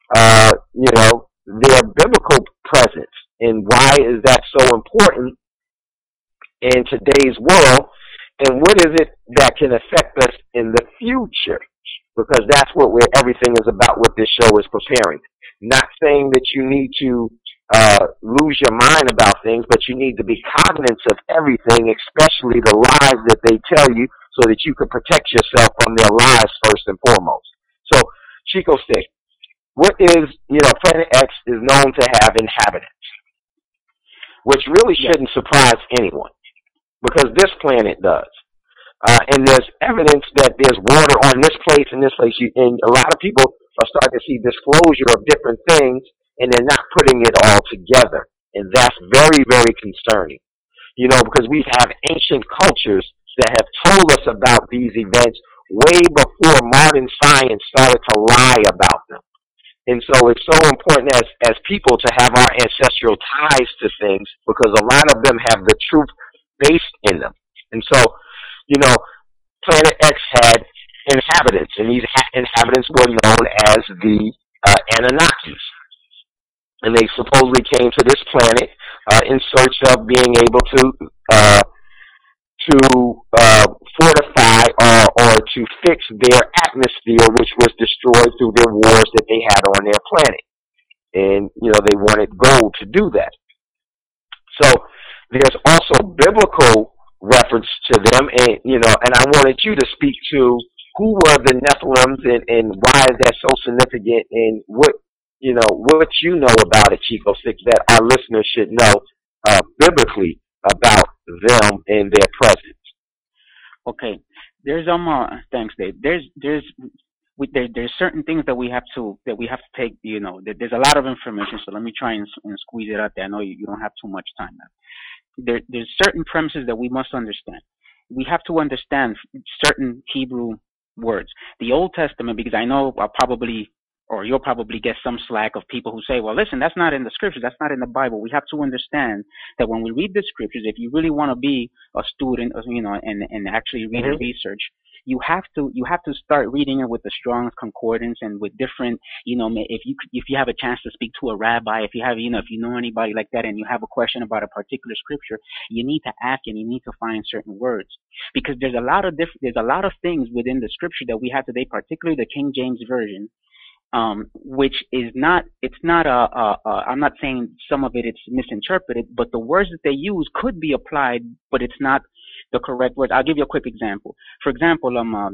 their biblical presence and why is that so important in today's world, and what is it that can affect us in the future? Because that's what everything is about, what this show is preparing. Not saying that you need to lose your mind about things, but you need to be cognizant of everything, especially the lies that they tell you, so that you can protect yourself from their lies first and foremost. So, Chico Stick, what is, Planet X is known to have inhabitants, which really shouldn't surprise anyone, because this planet does. And there's evidence that there's water on this place and this place. And a lot of people are starting to see disclosure of different things, and they're not putting it all together. And that's very, very concerning. Because we have ancient cultures that have told us about these events way before modern science started to lie about them. And so it's so important as people to have our ancestral ties to things, because a lot of them have the truth based in them. And so, Planet X had inhabitants, and these inhabitants were known as the Anunnakis. And they supposedly came to this planet in search of being able to fortify or to fix their atmosphere, which was destroyed through their wars that they had on their planet. And, they wanted gold to do that. So there's also biblical reference to them, and and I wanted you to speak to who were the Nephilims and why is that so significant, and what you know about it, Chico Six, that our listeners should know biblically about them and their presence. Okay, there's thanks, Dave. There's certain things that we have to take. There's a lot of information, so let me try and squeeze it out there. I know you don't have too much time now. There's certain premises that we must understand. We have to understand certain Hebrew words. The Old Testament, because I know you'll probably get some slack of people who say, well, listen, that's not in the scriptures, that's not in the Bible. We have to understand that when we read the scriptures, if you really want to be a student, and actually read and research, you have to start reading it with the Strong's Concordance and with different, if you have a chance to speak to a rabbi, if you know anybody like that and you have a question about a particular scripture, you need to ask and you need to find certain words, because there's a lot of things within the scripture that we have today, particularly the King James Version, which is not, I'm not saying some of it's misinterpreted, but the words that they use could be applied, but it's not the correct words. I'll give you a quick example. For example,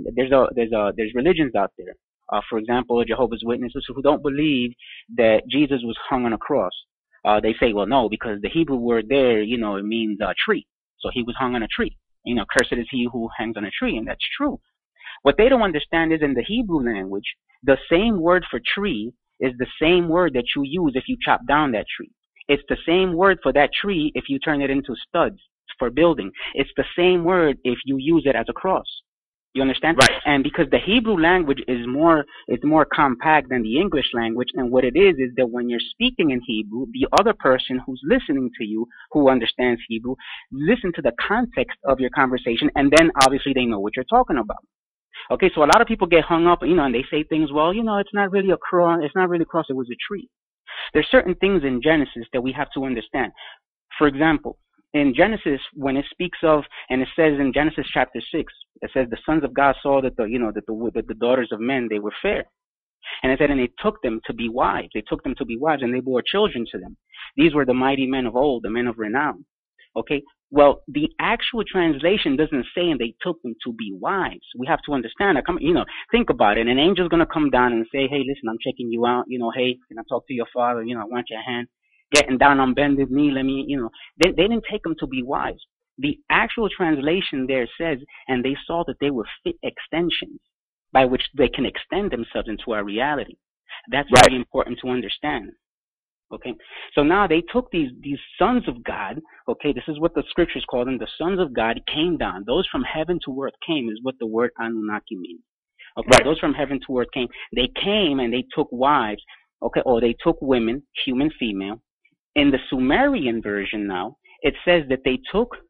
there's religions out there. For example, Jehovah's Witnesses who don't believe that Jesus was hung on a cross. They say, well, no, because the Hebrew word there, it means tree. So he was hung on a tree. Cursed is he who hangs on a tree, and that's true. What they don't understand is in the Hebrew language, the same word for tree is the same word that you use if you chop down that tree. It's the same word for that tree if you turn it into studs for building. It's the same word if you use it as a cross. You understand? Right. And because the Hebrew language is more compact than the English language, and what it is that when you're speaking in Hebrew, the other person who's listening to you, who understands Hebrew, listen to the context of your conversation, and then obviously they know what you're talking about. Okay, so a lot of people get hung up, and they say things, well, it's not really a cross, it was a tree. There's certain things in Genesis that we have to understand. For example, in Genesis, when it speaks of, and it says in Genesis chapter 6, it says the sons of God saw that the daughters of men, they were fair. And it said, and they took them to be wives. They took them to be wives, and they bore children to them. These were the mighty men of old, the men of renown. Okay, well, the actual translation doesn't say, and they took them to be wives. We have to understand that. Think about it. An angel's going to come down and say, hey, listen, I'm checking you out. Hey, can I talk to your father? I want your hand. Getting down on bended knee, they didn't take them to be wives. The actual translation there says, and they saw that they were fit extensions by which they can extend themselves into our reality. That's very important to understand. Okay, so now they took these sons of God. Okay, this is what the scriptures call them. The sons of God came down. Those from heaven to earth came is what the word Anunnaki means. Okay, those from heaven to earth came. They came and they took wives. Okay, or they took women, human, female. In the Sumerian version now, it says that they took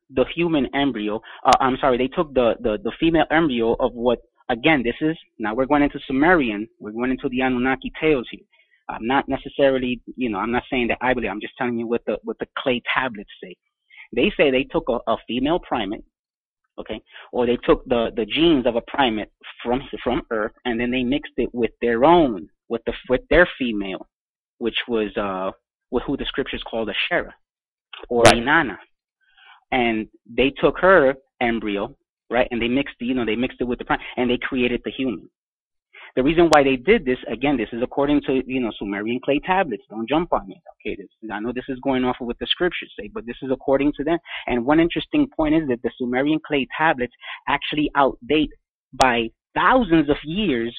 the human embryo. They took the female embryo of what, again, this is, now we're going into Sumerian, we're going into the Anunnaki tales here. I'm not necessarily, I'm not saying that I believe, I'm just telling you what the clay tablets say. They say they took a female primate, okay, or they took the genes of a primate from Earth, and then they mixed it with their own, with their female, which was with who the scriptures call the Shera, or Inanna. And they took her embryo, right, and they mixed it with the primate, and they created the human. The reason why they did this, again, this is according to, Sumerian clay tablets. Don't jump on me, okay? I know this is going off of what the scriptures say, but this is according to them. And one interesting point is that the Sumerian clay tablets actually outdate by thousands of years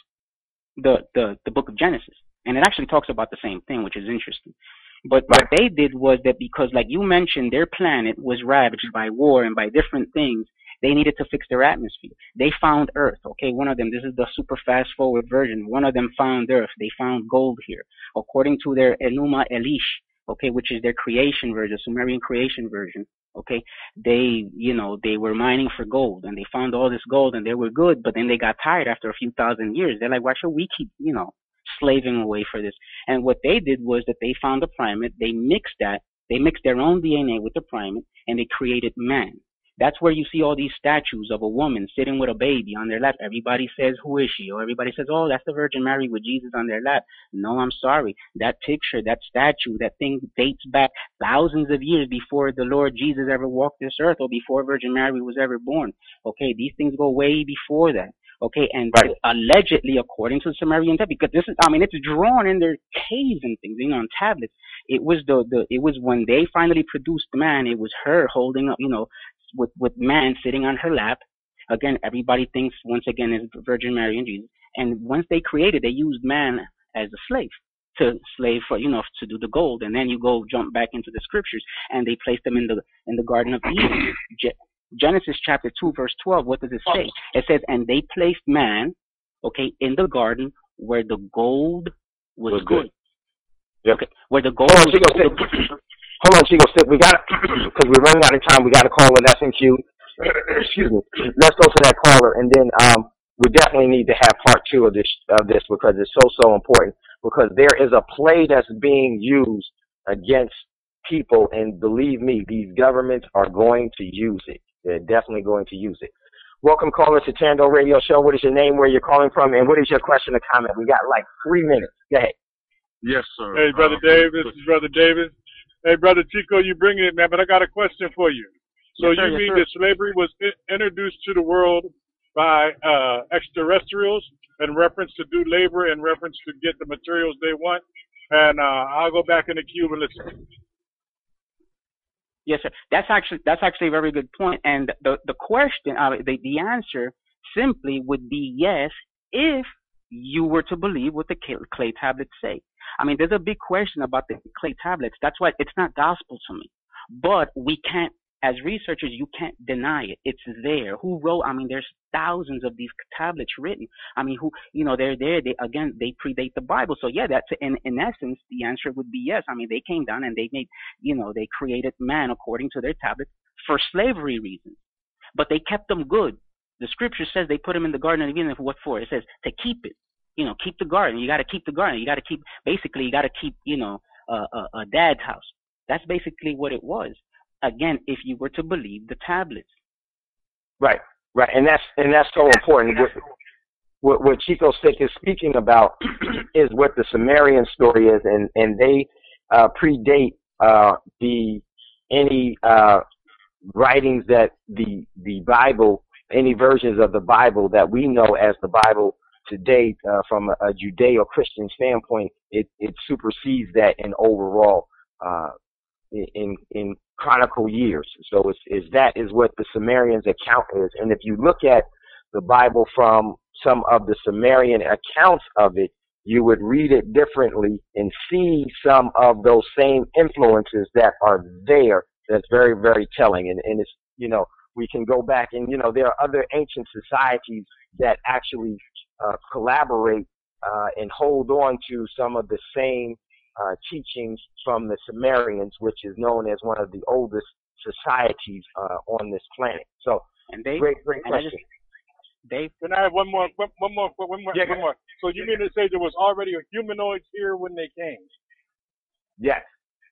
the book of Genesis. And it actually talks about the same thing, which is interesting. But what they did was that because, like you mentioned, their planet was ravaged by war and by different things, they needed to fix their atmosphere. They found Earth, okay? One of them, this is the super fast forward version. One of them found Earth. They found gold here. According to their Enuma Elish, okay, which is their creation version, Sumerian creation version, okay? They were mining for gold, and they found all this gold, and they were good, but then they got tired after a few thousand years. They're like, why should we keep, slaving away for this? And what they did was that they found a primate, they mixed their own DNA with the primate, and they created man. That's where you see all these statues of a woman sitting with a baby on their lap. Everybody says, who is she? Or everybody says, oh, that's the Virgin Mary with Jesus on their lap. No, I'm sorry. That picture, that statue, that thing dates back thousands of years before the Lord Jesus ever walked this earth, or before Virgin Mary was ever born. Okay, these things go way before that. Okay, and allegedly, according to the Sumerian text, because this is, it's drawn in their caves and things, on tablets. It was it was when they finally produced man, it was her holding up, with man sitting on her lap. Again, everybody thinks, once again, is Virgin Mary and Jesus. And once they created, they used man as a slave for, to do the gold. And then you jump back into the scriptures, and they placed them in the Garden of Eden. Genesis chapter 2, verse 12, what does it say? It says, and they placed man, okay, in the garden where the gold was good. Yep. Okay, where the gold was good. Hold on, Chico, we got to, because we're running out of time, we got to call it. That's in queue. Excuse me. Let's go to that caller, and then we definitely need to have part 2 of this because it's so important. Because there is a play that's being used against people, and believe me, these governments are going to use it. They're definitely going to use it. Welcome, caller, to Tando Radio Show. What is your name, where you're calling from, and what is your question or comment? We got like 3 minutes. Go ahead. Yes, sir. Hey, Brother Dave. This is Brother David. Hey, Brother Chico, you bring it, man, but I got a question for you. So you mean that slavery was introduced to the world by extraterrestrials in reference to do labor, in reference to get the materials they want? And I'll go back in the queue and listen. Yes, sir. That's actually a very good point. And the question, the answer simply would be yes, if you were to believe what the clay tablets say. There's a big question about the clay tablets. That's why it's not gospel to me. But we can't, as researchers, you can't deny it. It's there. Who wrote? There's thousands of these tablets written. They're there. They predate the Bible. So yeah, that's in essence, the answer would be yes. They came down and they made, they created man according to their tablets for slavery reasons. But they kept them good. The scripture says they put them in the Garden of Eden. What for? It says to keep it. Keep the garden. You got to keep the garden. You got to keep, a dad's house. That's basically what it was. Again, if you were to believe the tablets. Right. And that's so important. What Chico Stick is speaking about is what the Sumerian story is, and they predate any writings that the Bible, any versions of the Bible that we know as the Bible today, from a Judeo-Christian standpoint, it supersedes that in overall in chronicle years. So that is what the Sumerians' account is. And if you look at the Bible from some of the Sumerian accounts of it, you would read it differently and see some of those same influences that are there. That's very, very telling. And it's, we can go back and, there are other ancient societies that actually collaborate and hold on to some of the same teachings from the Sumerians, which is known as one of the oldest societies on this planet. So, and Dave, great question. Dave, can I have one more? So you mean to say there was already humanoids here when they came? Yes.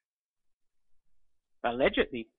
Allegedly.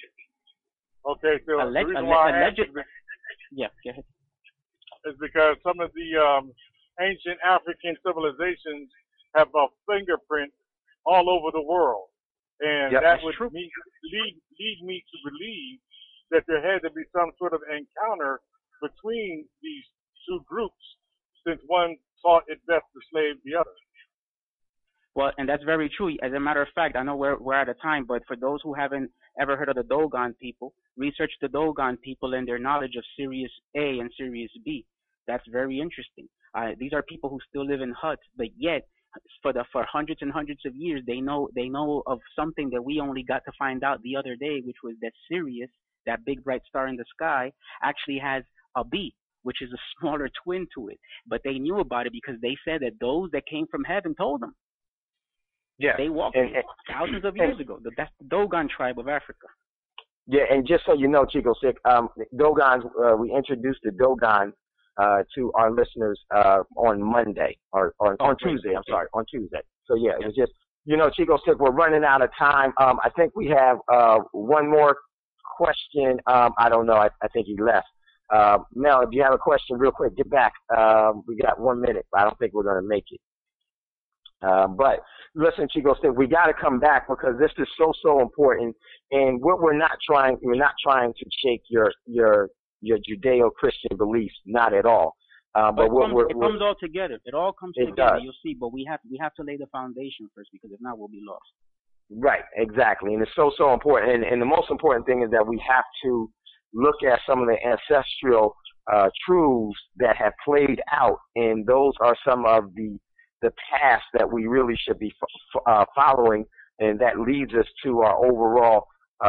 Okay, so the reason why I asked yeah, go ahead. is because some of the ancient African civilizations have a fingerprint all over the world, and that would lead me to believe that there had to be some sort of encounter between these two groups, since one thought it best to slave the other. Well, and that's very true. As a matter of fact, I know we're out of time, but for those who haven't ever heard of the Dogon people, research the Dogon people and their knowledge of Sirius A and Sirius B. That's very interesting. These are people who still live in huts, but yet for hundreds and hundreds of years, they know of something that we only got to find out the other day, which was that Sirius, that big bright star in the sky, actually has a B, which is a smaller twin to it. But they knew about it because they said that those that came from heaven told them. Yeah. They walked thousands of years ago. That's the Dogon tribe of Africa. Yeah, and just so you know, Chico Sick, Dogons, we introduced the Dogon to our listeners on Monday, or on Tuesday, I'm sorry, on Tuesday. So yeah, it was just, you know, Chico Sick, we're running out of time. I think we have one more question. I don't know, I think he left. Mel, if you have a question real quick, get back. We got 1 minute. I don't think we're going to make it. But listen, Chico Stick, we got to come back because this is so important. And what we're not trying to shake your Judeo-Christian beliefs, not at all. But it comes all together. It all comes together. You'll see. But we have to lay the foundation first, because if not, we'll be lost. Right, exactly. And it's so important. And the most important thing is that we have to look at some of the ancestral truths that have played out, and those are some of the past that we really should be following, and that leads us to our overall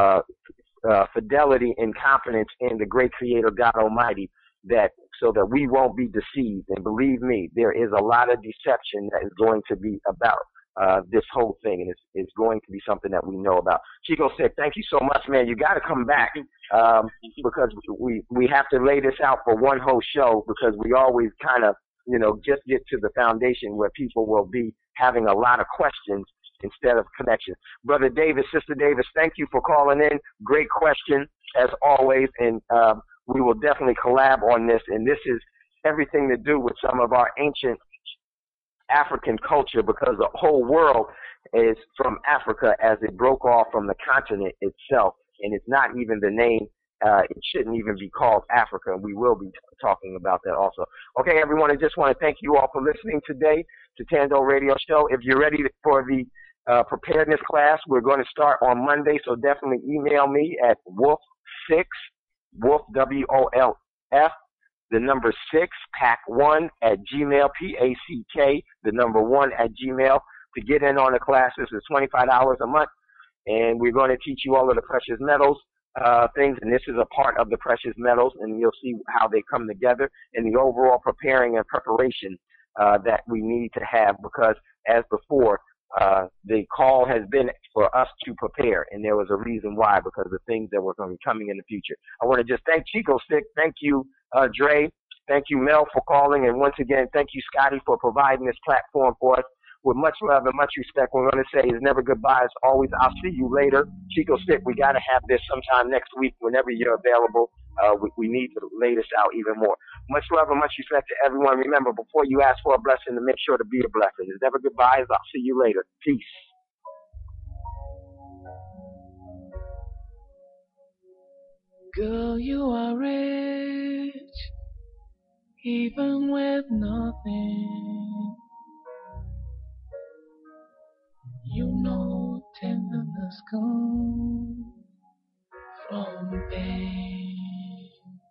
fidelity and confidence in the great Creator God Almighty, so that we won't be deceived. And believe me, there is a lot of deception that is going to be about this whole thing, and it's going to be something that we know about. Chico said, thank you so much, man. You got to come back because we have to lay this out for one whole show, because we always kind of, just get to the foundation where people will be having a lot of questions instead of connections. Brother Davis, Sister Davis, thank you for calling in. Great question, as always, and we will definitely collab on this. And this is everything to do with some of our ancient African culture, because the whole world is from Africa as it broke off from the continent itself, and it's not even the name. It shouldn't even be called Africa, and we will be talking about that also. Okay, everyone, I just want to thank you all for listening today to Tando Radio Show. If you're ready for the preparedness class, we're going to start on Monday, so definitely email me at wolf6, wolf, WOLF, the number 6, pack1 at gmail, PACK, the number 1 at gmail, to get in on the classes. It's $25 a month, and we're going to teach you all of the precious metals things, and this is a part of the precious metals, and you'll see how they come together and the overall preparing and preparation that we need to have, because as before, the call has been for us to prepare, and there was a reason why, because of the things that were going to be coming in the future. I want to just thank Chico Stick, thank you, Dre, thank you, Mel, for calling, and once again, thank you, Scotty, for providing this platform for us. With much love and much respect, what we're going to say is never goodbye. It's always, I'll see you later. Chico Stick, we got to have this sometime next week whenever you're available. We need to lay this out even more. Much love and much respect to everyone. Remember, before you ask for a blessing, to make sure to be a blessing. It's never goodbye. I'll see you later. Peace. Girl, you are rich, even with nothing. You know tenderness comes from pain.